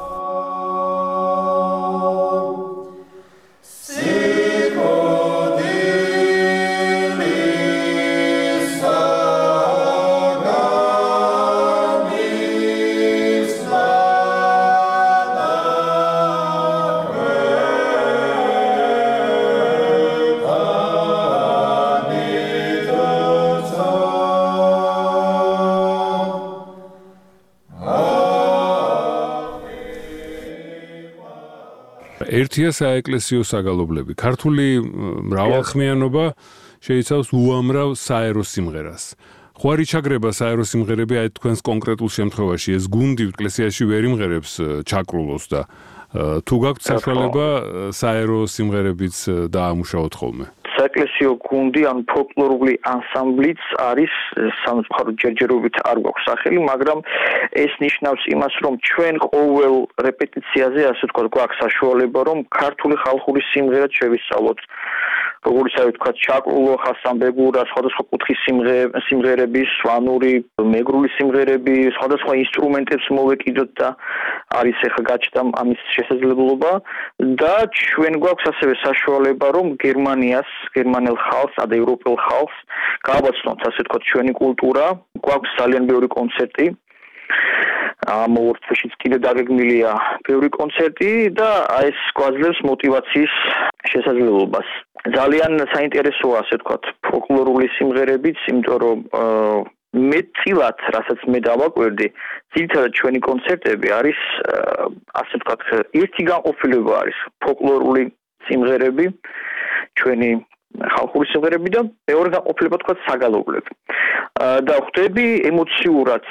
ერთია საეკლესიო საგალობლები. ქართული მრავალხმიანობა შეიცავს უამრავ საერო სიმღერას. ხო არ იჩაგრება საერო სიმღერები აი თქვენს კონკრეტულ შემთხვევაში ეს გუნდი ეკლესიაში ვერ იმღერებს ჩაკრულოს და თუ გაქვთ საშუალება საერო სიმღერებიც დაამუშავოთ ხოლმე. საეკლესიო გუნდი ან ფოლკლორული ანსამბლიც არის სამწუხაროდ ჯერჯერობით არ გვაქვს სახელი, მაგრამ ეს ნიშნავს იმას, რომ ჩვენ ყოველ რეპეტიციაზე, ასე ვთქვათ, გვაქვს საშუალება, რომ ქართული ხალხური სიმღერაც შევისწავლოთ. როგორც ასე ვთქვათ, ჩაკრულო, ხასამბეგურა, სხვადასხვა კუთხის სიმღერები, სვანური, მეგრული სიმღერები, სხვადასხვა ინსტრუმენტებს მოვეკიდოთ და არის ახლა გაჩნდა ამის შესაძლებლობა და ჩვენ გვაქვს ასევე საშუალება, რომ გერმანიას, გერმანელ ხალხს, და ევროპელ ხალხს გავაცნოთ, ასე ვთქვათ, ჩვენი კულტურა, გვაქვს ძალიან ბევრი კონცერტი. ამ ორ თვეშიც კიდე დაგეგმილია ბევრი კონცერტი და ეს გვაძლევს мотиваციის შესაძლებლობას. ძალიან საინტერესოა, ასე ვთქვათ, ფოლკლორული სიმღერებიც, იმიტომ რომ მეტწილად, რასაც მე დავაკვირდი, ძირითადად ჩვენი კონცერტები არის, ასე ვთქვათ, ერთი განყოფილება არის ფოლკლორული სიმღერები, ჩვენი ხალხური სიმღერები და მეორე განყოფილება თქვათ საგალობლები. და ხვდები ემოციურად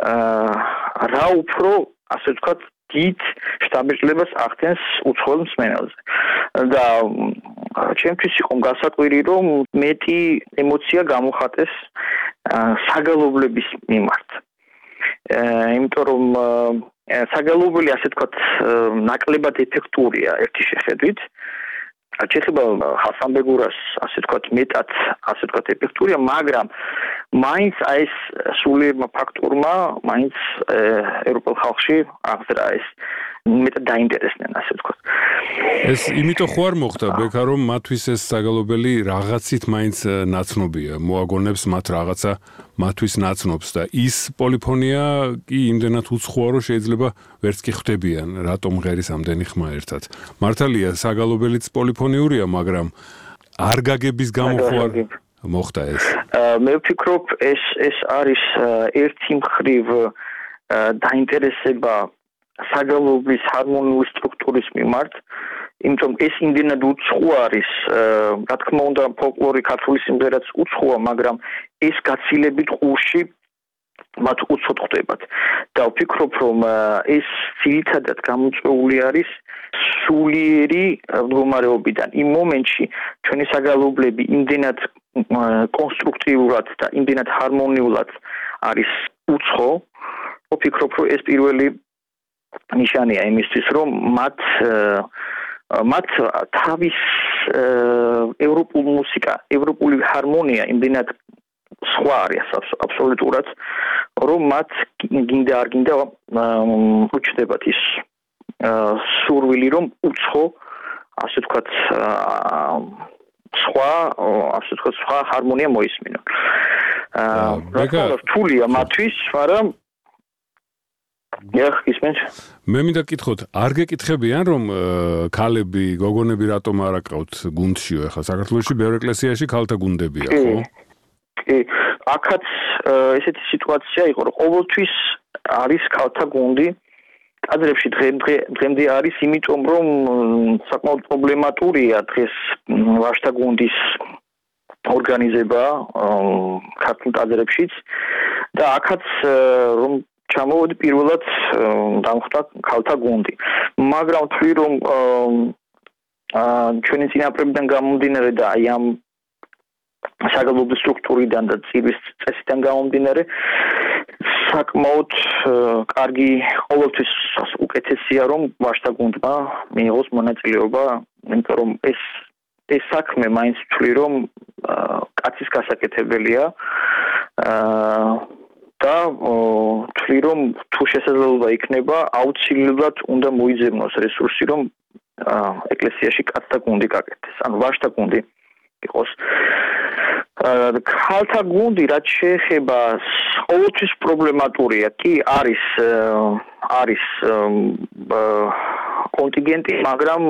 რა უფრო, ასე ვთქვათ, დიდ შთაბეჭდილებას ახდენს უცხოელ მსმენელზე. და ჩემთვის იყო გასაკვირი, რომ მეტი ემოცია გამოხატეს საგალობლების მიმართ. იმიტომ რომ საგალობელი, ასე ვთქვათ, ნაკლებად ეფექტურია ერთი შეხედვით. შეიძლება ხასანბეგურას, ასე ვთქვათ, მეტად, ასე ვთქვათ, ეფექტურია, მაგრამ მაინც ეს სულიერმა ფაქტორმა, მაინც ევროპელ ხალხში აღძრა ეს მეტად დაინტერესდნენ, ასე ვთქვათ. ეს იმიტომ ხო არ მოხდა, ბექა, რომ მათთვის ეს საგალობელი რაღაცით მაინც ნაცნობია, მოაგონებს მათ რაღაცა მათთვის ნაცნობს და ის პოლიფონია კი იმდენად უცხოა, რომ შეიძლება ვერც კი ხვდებიან, რატომ ღერის ამდენი ხმა ერთად. მართალია, საგალობელიც პოლიფონიურია, მაგრამ არ გაგების გამო ხო არ მოხდა ეს? მე ვფიქრობ, ეს ეს არის ერთი მხრივ დაინტერესება საგალობლის ჰარმონიული სტრუქტურის მიმართ, იმიტომ ეს იმდენად უცხო არის, რა თქმა უნდა, ფოლკლორი ქართული სიმღერაც უცხოა, მაგრამ ეს გაცილებით ყურში მათ უცხოდ ხდებათ. და ვფიქრობ, რომ ეს ძირითადად გამოწვეული არის სულიერი მდგომარეობიდან. იმ მომენტში ჩვენი საგალობლები იმდენად კონსტრუქტიულად და იმდენად ჰარმონიულად არის უცხო, ვფიქრობ, რომ ეს პირველი ნიშანია იმისთვის, რომ მათ მათ თავის ევროპულ მუსიკა, ევროპული ჰარმონია იმდენად სხვა არის აბსოლუტურად, რომ მათ გინდა არ გინდა უჩნდებათ ის სურვილი, რომ უცხო, ასე ვთქვათ, სხვა, ასე ვთქვათ, სხვა ჰარმონია მოისმინონ. რა რთულია მათთვის, მაგრამ ეხ ისმენთ. მე მინდა გკითხოთ, არ გეკითხებიან, რომ ქალები, გოგონები რატომ არ აკრავთ გუნდშიო? ეხლა საქართველოში ბევრ ეკლესიაში ქალთა გუნდებია, ხო? კი, აქაც ესეთი სიტუაცია იყო, რომ ყოველთვის არის ქალთა გუნდი. კადრებში დღემდე არის, იმიტომ რომ საკმაოდ პრობლემატურია დღეს ვაჟთა გუნდის ორგანიზება ქართულ კადრებშიც და აქაც რომ ჩამოვედი პირველად დამხვდა ქალთა გუნდი. მაგრამ თქვი რომ ჩვენი წინაპრებიდან გამომდინარე და აი ამ საგალობლის სტრუქტურიდან და წირვის წესიდან გამომდინარე საკმაოდ კარგი ყოველთვის უკეთესია რომ ვაჟთა გუნდმა მიიღოს მონაწილეობა, იმიტომ რომ ეს ეს საქმე მაინც თქვი რომ კაცის გასაკეთებელია და თქვი რომ თუ შესაძლებლობა იქნება აუცილებლად უნდა მოიძებნოს რესურსი რომ ეკლესიაში კაცთა გუნდი გაკეთდეს, ანუ ვაჟთა გუნდი იყოს. ქალთა გუნდი რაც შეეხება ყოველთვის პრობლემატურია, კი არის არის კონტინგენტი, მაგრამ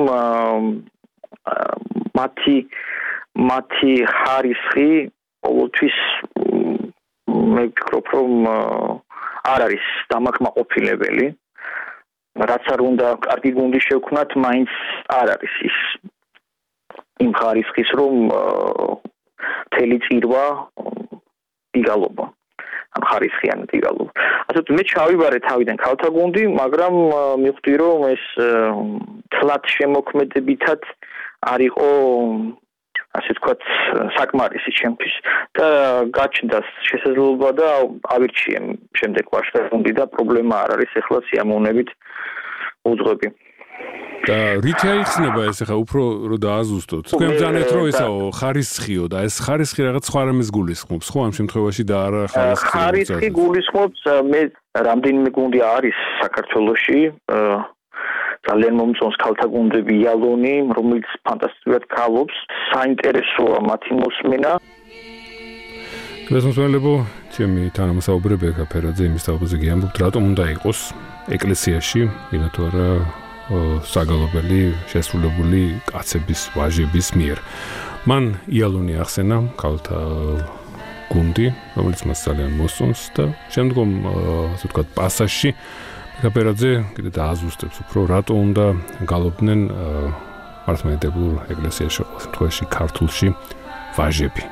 მათი მათი ხარისხი ყოველთვის მე ვფიქრობ რომ არ არის დამაკმაყოფილებელი. რაც არ უნდა კარგი გუნდი შევქმნათ, მაინც არ არის ის იმ ხარისხის რომ თელი წირვა იგალობა. ან ხარისხიანი იგალობა. ასეთ მე ჩავიბარე თავიდან ქალთა გუნდი, მაგრამ მივხვდი რომ ეს თლად შემოქმედებითად არ იყო ასე ვთქვათ საკმარისი ჩემთვის და გაჩნდა შესაძლებლობა და ავირჩიე შემდეგ ვაჟთა გუნდი და პრობლემა არ არის ეხლა სიამოვნებით უძღვები. და რითი აიხსნება ეს ახლა უფრო რო დააზუსტოთ. თქვენ ბძანეთ რომ ესაო ხარისხიო და ეს ხარისხი რაღაც სხვა რამეს გულისხმობს, ხო ამ შემთხვევაში და არა ხარისხი. ხარისხი გულისხმობს, მე რამდენიმე გუნდი არის საქართველოში, ძალიან მომწონს ქალთა გუნდები იალონი, რომელიც ფანტასტიკურად ქალობს, საინტერესოა მათი მოსმენა. დღესმსმენელებო, ჩემი თანამსაუბრი ბექა ფერაძე იმის თავზე გიამბობთ, რატომ უნდა იყოს ეკლესიაში, ვინათუ არა საგალობელი შესრულებული კაცების, ვაჟების მიერ. მან იალონი ახსენა ქალთა გუნდი, რომელიც მას ძალიან მოსწონს და შემდგომ, ასე ვთქვათ, პასაჟში ბექა ფერაძე კიდე დააზუსტებს უფრო, რატო უნდა გალობდნენ მართლმადიდებლურ ეკლესიაში, ყოველ შემთხვევაში ქართულში ვაჟები.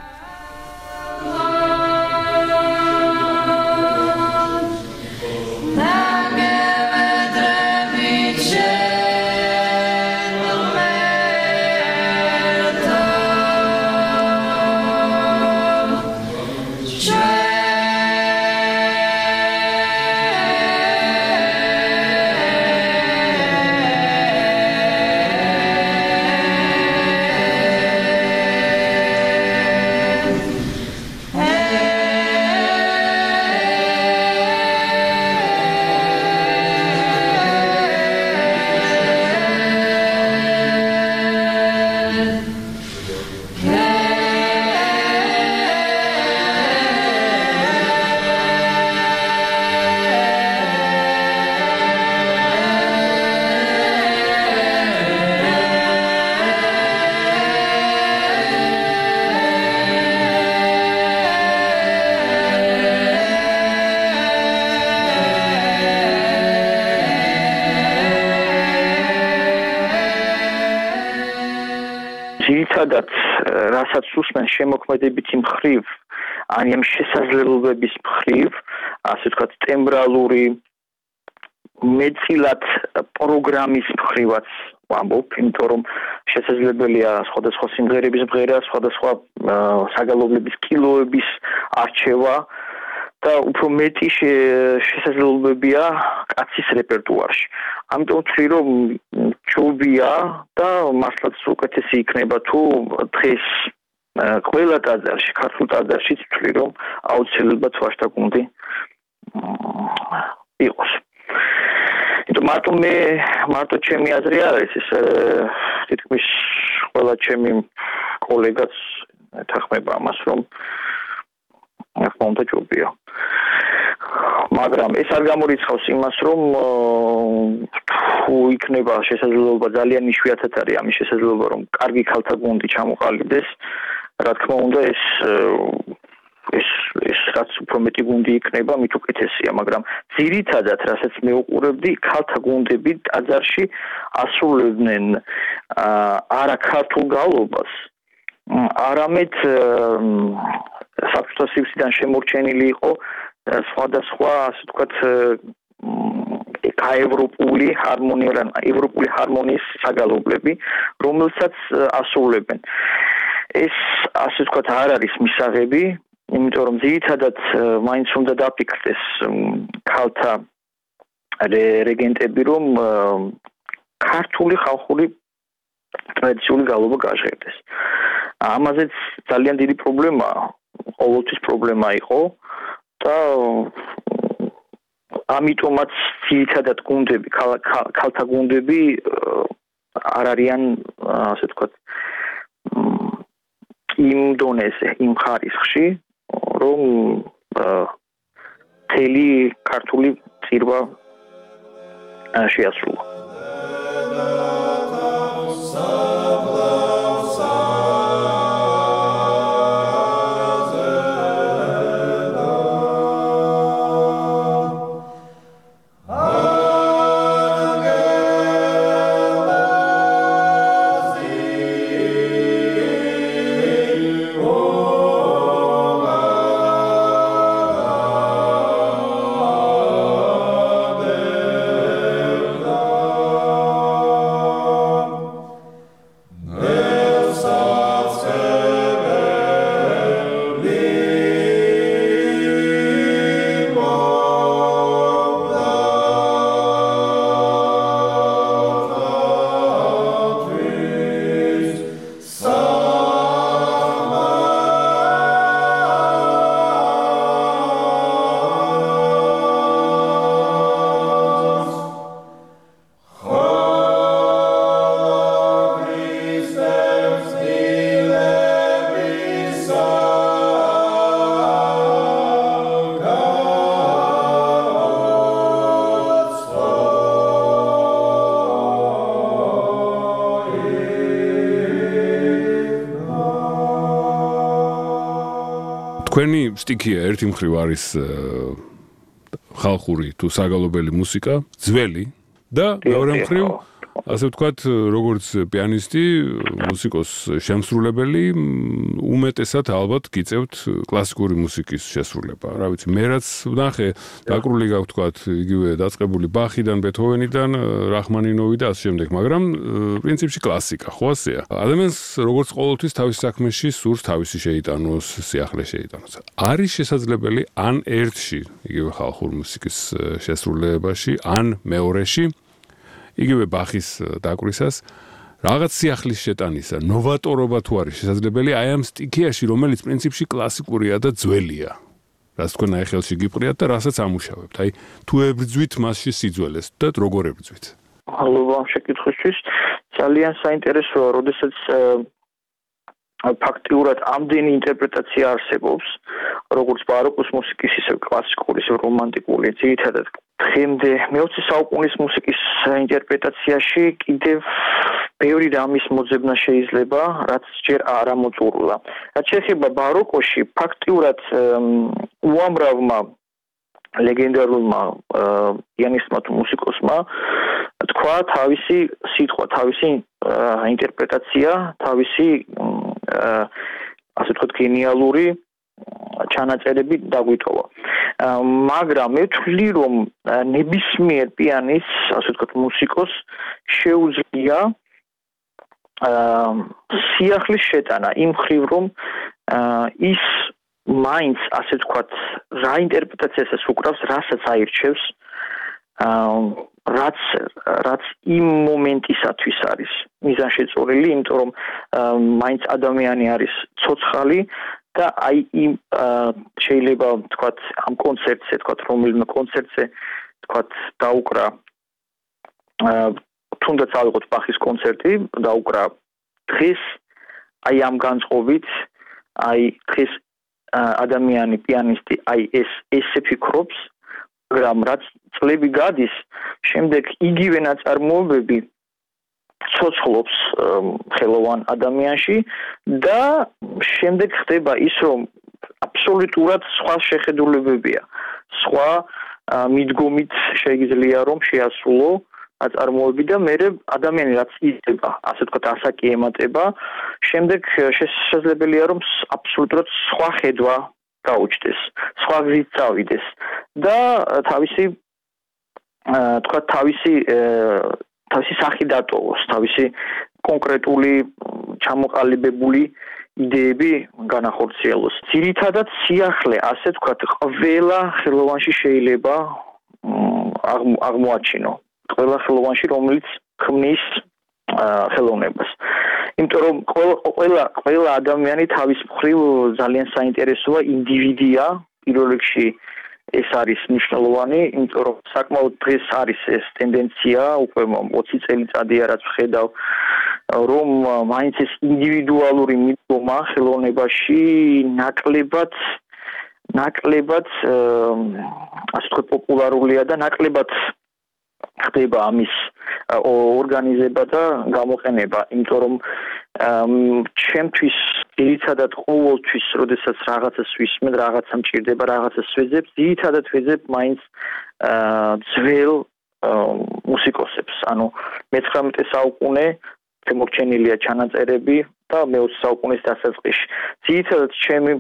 სადაც რასაც უსმენ შემოქმედებითი მხრივ, ან ამ შესაძლებლობების მხრივ, ასე ვთქვათ, ტემბრალური მეწილად პროგრამის მხრივაც ვამბობ, იმიტომ რომ შესაძლებელია სხვადასხვა სიმღერების მღერა, სხვადასხვა საგალობლების კილოების არჩევა და უფრო მეტი შესაძლებლობებია კაცის რეპერტუარში. ამიტომ ვთვლი, რომ ჯობია და მართლაც უკეთესი იქნება თუ დღეს ყველა ტაძარში, ქართულ ტაძარშიც ვთვლი, რომ აუცილებლად ვაჟთა გუნდი იყოს. იმიტომ მარტო მე, მარტო ჩემი აზრი არ არის, ეს თითქმის ყველა ჩემი კოლეგაც ეთანხმება ამას, რომ ახლა უნდა ჯობია. მაგრამ ეს არ გამორიცხავს იმას, რომ თუ იქნება შესაძლებლობა, ძალიან იშვიათად არის ამის შესაძლებლობა, რომ კარგი ქალთა გუნდი ჩამოყალიბდეს, რა თქმა უნდა, ეს ეს ეს რაც უფრო მეტი გუნდი იქნება, მით უკეთესია, მაგრამ ძირითადად, რასაც მე უყურებდი, ქალთა გუნდები ტაძარში ასრულებდნენ არა ქართულ გალობას, არამედ საბჭოთა სივრციდან შემორჩენილი იყო სხვადასხვა, ასე ვთქვათ, ევროპული ჰარმონია, ევროპული ჰარმონიის საგალობლები, რომელსაც ასრულებენ. ეს, ასე ვთქვათ, არ არის მისაღები, იმიტომ რომ ძირითადად მაინც უნდა დაფიქრდეს ქალთა რეგენტები, რომ ქართული ხალხური ტრადიციული გალობა გაჟღერდეს. ამაზეც ძალიან დიდი პრობლემაა, ყოველთვის პრობლემა იყო და ამიტომაც ძირითადად გუნდები, ქალთა გუნდები არ არიან, ასე ვთქვათ, იმ დონეზე, იმ ხარისხში, რომ მთელი ქართული წირვა შეასრულა. Oh თქვენი სტიქია ერთი მხრივ არის ხალხური თუ საგალობელი მუსიკა, ძველი და მეორე მხრივ ასე ვთქვათ, როგორც პიანისტი, მუსიკოს შემსრულებელი, უმეტესად ალბათ გიწევთ კლასიკური მუსიკის შესრულება. რა ვიცი, მე რაც ვნახე, დაკრული გაქვთ, ვთქვათ, იგივე დაწყებული ბახიდან, ბეთჰოვენიდან, რაჰმანინოვი და ასე შემდეგ, მაგრამ პრინციპში კლასიკა, ხო ასეა? ადამიანს როგორც ყოველთვის თავის საქმეში სურს თავისი შეიტანოს, სიახლე შეიტანოს. არის შესაძლებელი ან ერთში, იგივე ხალხური მუსიკის შესრულებაში, ან მეორეში იგივე ბახის დაკვრისას რაღაც სიახლის შეტანისა, ნოვატორობა თუ არის შესაძლებელი აი ამ სტიქიაში, რომელიც პრინციპში კლასიკურია და ძველია. რაც თქვენ აი ხელში გიპყრიათ და რასაც ამუშავებთ. აი თუ ებრძვით მასში სიძველეს და როგორ ებრძვით? მადლობა ამ შეკითხვისთვის. ძალიან საინტერესოა, როდესაც ფაქტიურად ამდენი ინტერპრეტაცია არსებობს, როგორც ბაროკოს მუსიკის, ისე კლასიკური, ისე რომანტიკული, ძირითადად დღემდე მეოცე საუკუნის მუსიკის ინტერპრეტაციაში კიდევ ბევრი რამის მოძებნა შეიძლება, რაც ჯერ არ ამოწურულა. რაც შეეხება ბაროკოში, ფაქტიურად უამრავმა ლეგენდარულმა პიანისტმა თუ მუსიკოსმა თქვა თავისი სიტყვა, თავისი ინტერპრეტაცია, თავისი ასე ვთქვათ გენიალური ჩანაწერები დაგვიტოვა. მაგრამ მე ვთვლი, რომ ნებისმიერ პიანისტს, ასე ვთქვათ, მუსიკოს შეუძლია სიახლის შეტანა იმ მხრივ, რომ ის მაინც, ასე ვთქვათ, რა ინტერპრეტაციასაც უკრავს, რასაც აირჩევს, რაც რაც იმ მომენტისათვის არის მიზანშეწონილი, იმიტომ რომ მაინც ადამიანი არის ცოცხალი და აი იმ შეიძლება ვთქვათ ამ კონცერტზე, ვთქვათ რომელიმე კონცერტზე, ვთქვათ დაუკრა თუნდაც ავიღოთ ბახის კონცერტი, დაუკრა დღეს აი ამ განწყობით, აი დღეს ადამიანი პიანისტი აი ეს ესე ფიქრობს, მაგრამ რაც წლები გადის, შემდეგ იგივე ნაწარმოებები ცოცხლობს ხელოვან ადამიანში და შემდეგ ხდება ის, რომ აბსოლუტურად სხვა შეხედულებებია. სხვა მიდგომით შეიძლება რომ შეასრულო ნაწარმოები და მე ადამიანი რაც იზრდება, ასე ვთქვათ, ასაკი ემატება, შემდეგ შესაძლებელია რომ აბსოლუტურად სხვა ხედვა გაუჩნდეს, სხვა გზით წავიდეს და თავისი თქვა თავისი თავისი სახი დატოვოს, თავისი კონკრეტული ჩამოყალიბებული იდეები განახორციელოს. ძირითადად სიახლე, ასე ვთქვათ, ყველა ხელოვანში შეიძლება აღმოაჩინო. ყველა ხელოვანში, რომელიც ქმნის ხელოვნებას. იმიტომ რომ ყველა ყველა ადამიანი თავის მხრივ ძალიან საინტერესოა ინდივიდია, პირველ რიგში ეს არის მნიშვნელოვანი, იმიტომ რომ საკმაოდ დღეს არის ეს ტენდენცია, უკვე ოცი წელიწადია რაც ვხედავ, რომ მაინც ეს ინდივიდუალური მიდგომა ხელოვნებაში ნაკლებად ნაკლებად ასე ვთქვათ პოპულარულია და ნაკლებად ხდება ამის ორგანიზება და გამოყენება, იმიტომ რომ ჩემთვის ძირითადად ყოველთვის, როდესაც რაღაცას ვისმენ, რაღაცა მჭირდება, რაღაცას ვეძებ, ძირითადად ვეძებ მაინც ძველ მუსიკოსებს. ანუ მეცხრამეტე საუკუნე შემორჩენილია ჩანაწერები და მეოცე საუკუნის დასაწყისში. ძირითადად ჩემი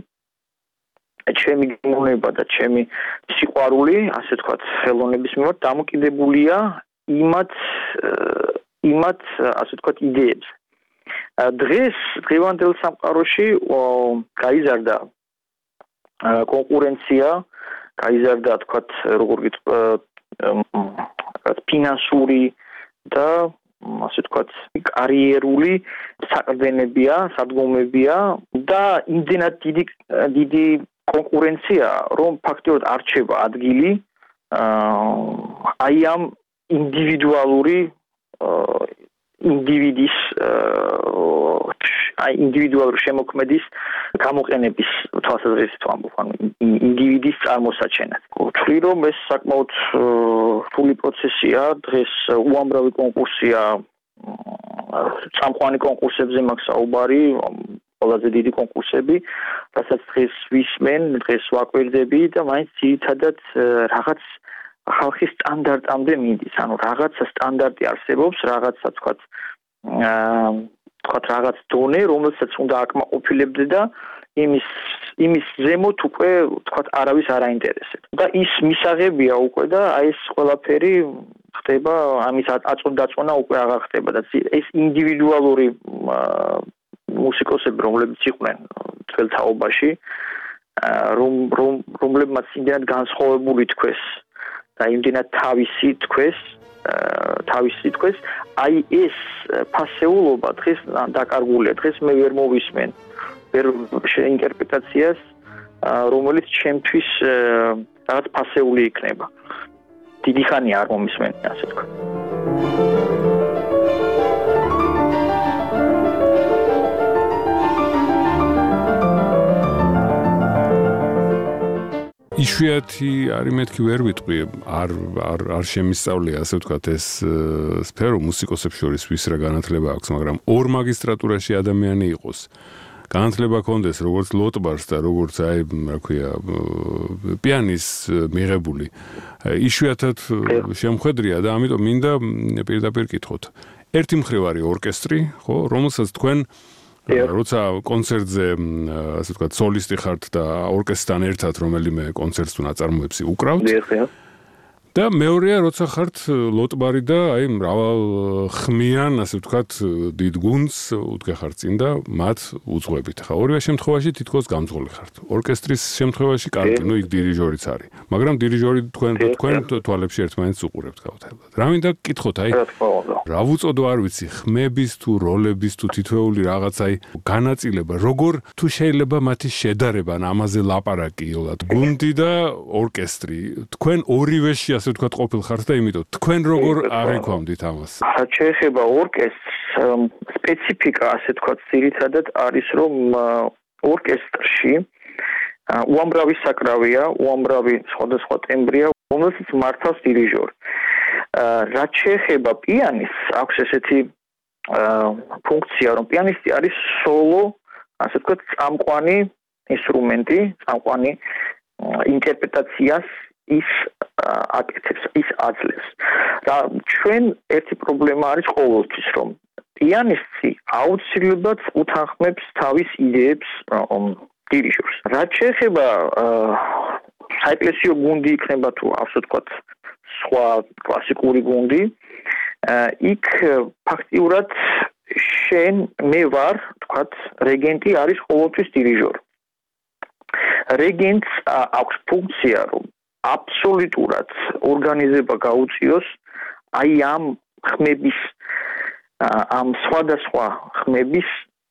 ჩემი გმონება და ჩემი სიყვარული, ასე ვთქვათ, ხელოვნების მიმართ დამოკიდებულია იმათ იმათ, ასე ვთქვათ, იდეებზე. დღეს დღევანდელ სამყაროში გაიზარდა კონკურენცია, გაიზარდა, თქვათ, როგორ გითხრათ, ფინანსური და ასე ვთქვათ, კარიერული საყრდენებია, სადგომებია და იმდენად დიდი დიდი კონკურენცია, რომ ფაქტობრივად არ რჩება ადგილი აი ამ ინდივიდუალური ინდივიდის აი ინდივიდუალური შემოქმედის გამოყენების თვალსაზრისით ვამბობ, ანუ ინდივიდის წარმოსაჩენად. ვთვლი, რომ ეს საკმაოდ რთული პროცესია, დღეს უამრავი კონკურსია, წამყვანი კონკურსებზე მაქვს საუბარი, ყველაზე დიდი კონკურსები, რასაც დღეს ვისმენ, დღეს ვაკვირდები და მაინც ძირითადად რაღაც ხალხის სტანდარტამდე მიდის, ანუ რაღაცა სტანდარტი არსებობს, რაღაცა თქვათ აა თქვათ რაღაც დონე, რომელსაც უნდა აკმაყოფილებდე და იმის იმის ზემოთ უკვე თქვათ არავის არ აინტერესებს. და ის მისაღებია უკვე და აი ეს ყველაფერი ხდება, ამის აწონდაწონა უკვე აღარ ხდება და ეს ინდივიდუალური მუსიკოსები, რომლებიც იყვნენ ძველ თაობაში, რომ რომ რომლებმაც იმდენად განსხვავებული თქვეს და იმდენად თავისი თქვეს, თავისი თქვეს, აი ეს ფასეულობა დღეს დაკარგულია, დღეს მე ვერ მოვისმენ ვერ შეინტერპრეტაციას, რომელიც ჩემთვის რაღაც ფასეული იქნება. დიდი ხანი არ მომისმენ, ასე თქვა. იშვიათი არის მეთქი ვერ ვიტყვი, არ არ არ შემისწავლია, ასე ვთქვათ, ეს სფერო მუსიკოსებს შორის ვის რა განათლება აქვს, მაგრამ ორ მაგისტრატურაში ადამიანი იყოს. განათლება კონდეს როგორც ლოტბარს და როგორც აი რა ქვია პიანის მიღებული. იშვიათად შემხედრია და ამიტომ მინდა პირდაპირ კითხოთ. ერთი მხრივ არის ორკესტრი, ხო, რომელსაც თქვენ როცა კონცერტზე ასე ვთქვათ სოლისტი ხართ და ორკესტრთან ერთად რომელიმე კონცერტს თუ ნაწარმოებს უკრავთ. და მეორეა როცა ხართ ლოტბარი და აი მრავალ ხმიან ასე ვთქვათ დიდ გუნდს უდგეხართ წინ და მათ უძღვებით. ხა ორივე შემთხვევაში თითქოს გამძღოლი ხართ. ორკესტრის შემთხვევაში კარგი, ნუ იქ დირიჟორიც არის. მაგრამ დირიჟორი თქვენ თქვენ თვალებში ერთმანეთს უყურებთ გაუთავებად. რა მინდა გკითხოთ, აი რა ვუწოდო არ ვიცი, ხმების თუ როლების თუ თითოეული რაღაც აი განაწილება, როგორ თუ შეიძლება მათი შედარება, ამაზე ლაპარაკი იოლად. გუნდი და ორკესტრი, თქვენ ორივეში ასე ვთქვათ ყოფილ ხართ და იმიტომ თქვენ როგორ აღიქვამდით ამას? რაც შეეხება ორკესტრს, სპეციფიკა ასე ვთქვათ, ძირითადად არის რომ ორკესტრში უამრავი საკრავია, უამრავი სხვადასხვა ტემბრია, რომელსაც მართავს დირიჟორი. რაც შეეხება პიანისტს, აქვს ესეთი ფუნქცია, რომ პიანისტი არის სოლო, ასე ვთქვათ, წამყვანი ინსტრუმენტი, წამყვანი ინტერპრეტაციას ის აკეთებს, ის აძლევს. და ჩვენ ერთი პრობლემა არის ყოველთვის, რომ პიანისტი აუცილებლად უთანხმებს თავის იდეებს დირიჟორს. რაც შეეხება საეკლესიო გუნდი იქნება თუ ასე ვთქვათ, სხვა კლასიკური გუნდი, იქ ფაქტიურად შენ მე ვარ, ვთქვათ, რეგენტი არის ყოველთვის დირიჟორი. რეგენტს აქვს ფუნქცია, რომ აბსოლუტურად ორგანიზება გაუწიოს აი ამ ხმების ამ სხვადასხვა ხმების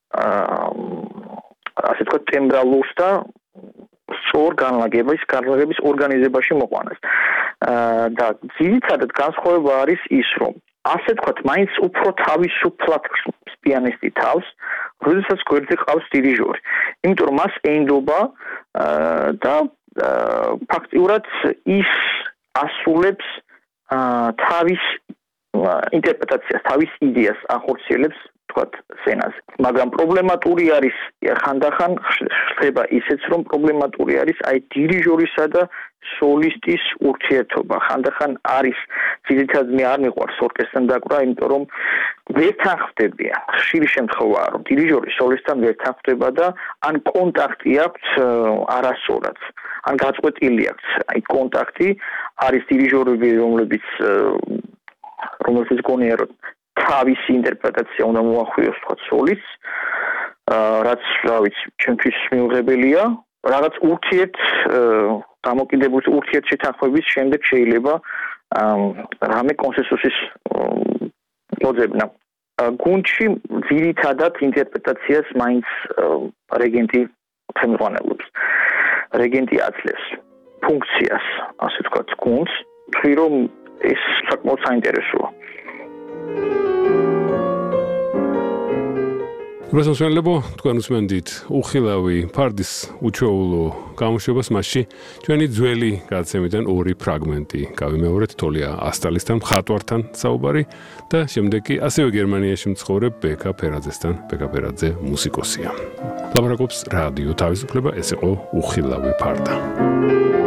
ასე ვთქვათ ტემბრალურს და სწორ განლაგების განლაგების ორგანიზებაში მოყვანას. და ძირითადად განსხვავება არის ის, რომ ასე ვთქვათ, მაინც უფრო თავისუფლად პიანისტი თავს, როდესაც გვერდზე ყავს დირიჟორი. იმიტომ რომ მას ენდობა და ფაქტიურად ის ასრულებს თავის ინტერპრეტაციას, თავის იდეას ახორციელებს, თქვათ, სცენაზე. მაგრამ პრობლემატური არის ხანდახან ხდება ისეც, რომ პრობლემატური არის აი დირიჟორისა და სოლისტის ურთიერთობა. ხანდახან არის, ძირითადად მე არ მიყვარს ორკესტრთან დაკვრა, იმიტომ რომ ვერთან ხვდებიან. ხშირი შემთხვევაა, რომ დირიჟორი სოლისტთან ვერთან ხვდება და ან კონტაქტი აქვს არასწორად. ან გაწყვეტილი აქვს აი კონტაქტი, არის დირიჟორები, რომლებიც რომელსაც გონია რომ თავისი ინტერპრეტაცია უნდა მოახვიოს თქვა სოლისტს, რაც რა ვიცი, ჩემთვის მიუღებელია, რაღაც ურთიერთ დამოკიდებულ ურთიერთ შეთანხმების შემდეგ შეიძლება რამე კონსენსუსის მოძებნა. გუნდში ძირითადად ინტერპრეტაციას მაინც რეგენტი ხელმძღვანელობს. რეგენტი აძლევს ფუნქციას, ასე ვთქვათ, გუნდს, თქვი რომ ეს საკმაოდ საინტერესოა. რასამსმენლებო, თქვენ უსმენთ უხილავი ფარდის უჩვეულო გამოშვებას, მასში ჩვენი ძველი გადაცემიდან ორი ფრაგმენტი გავიმეორეთ თოლია ასტალისთან, მხატვართან საუბარი და შემდეგ კი ასევე გერმანიაში მცხოვრებ ბეკა ფერაძესთან, ბეკა ფერაძე მუსიკოსია. ლაპარაკობს რადიო თავისუფლება, ეს იყო უხილავი ფარდა.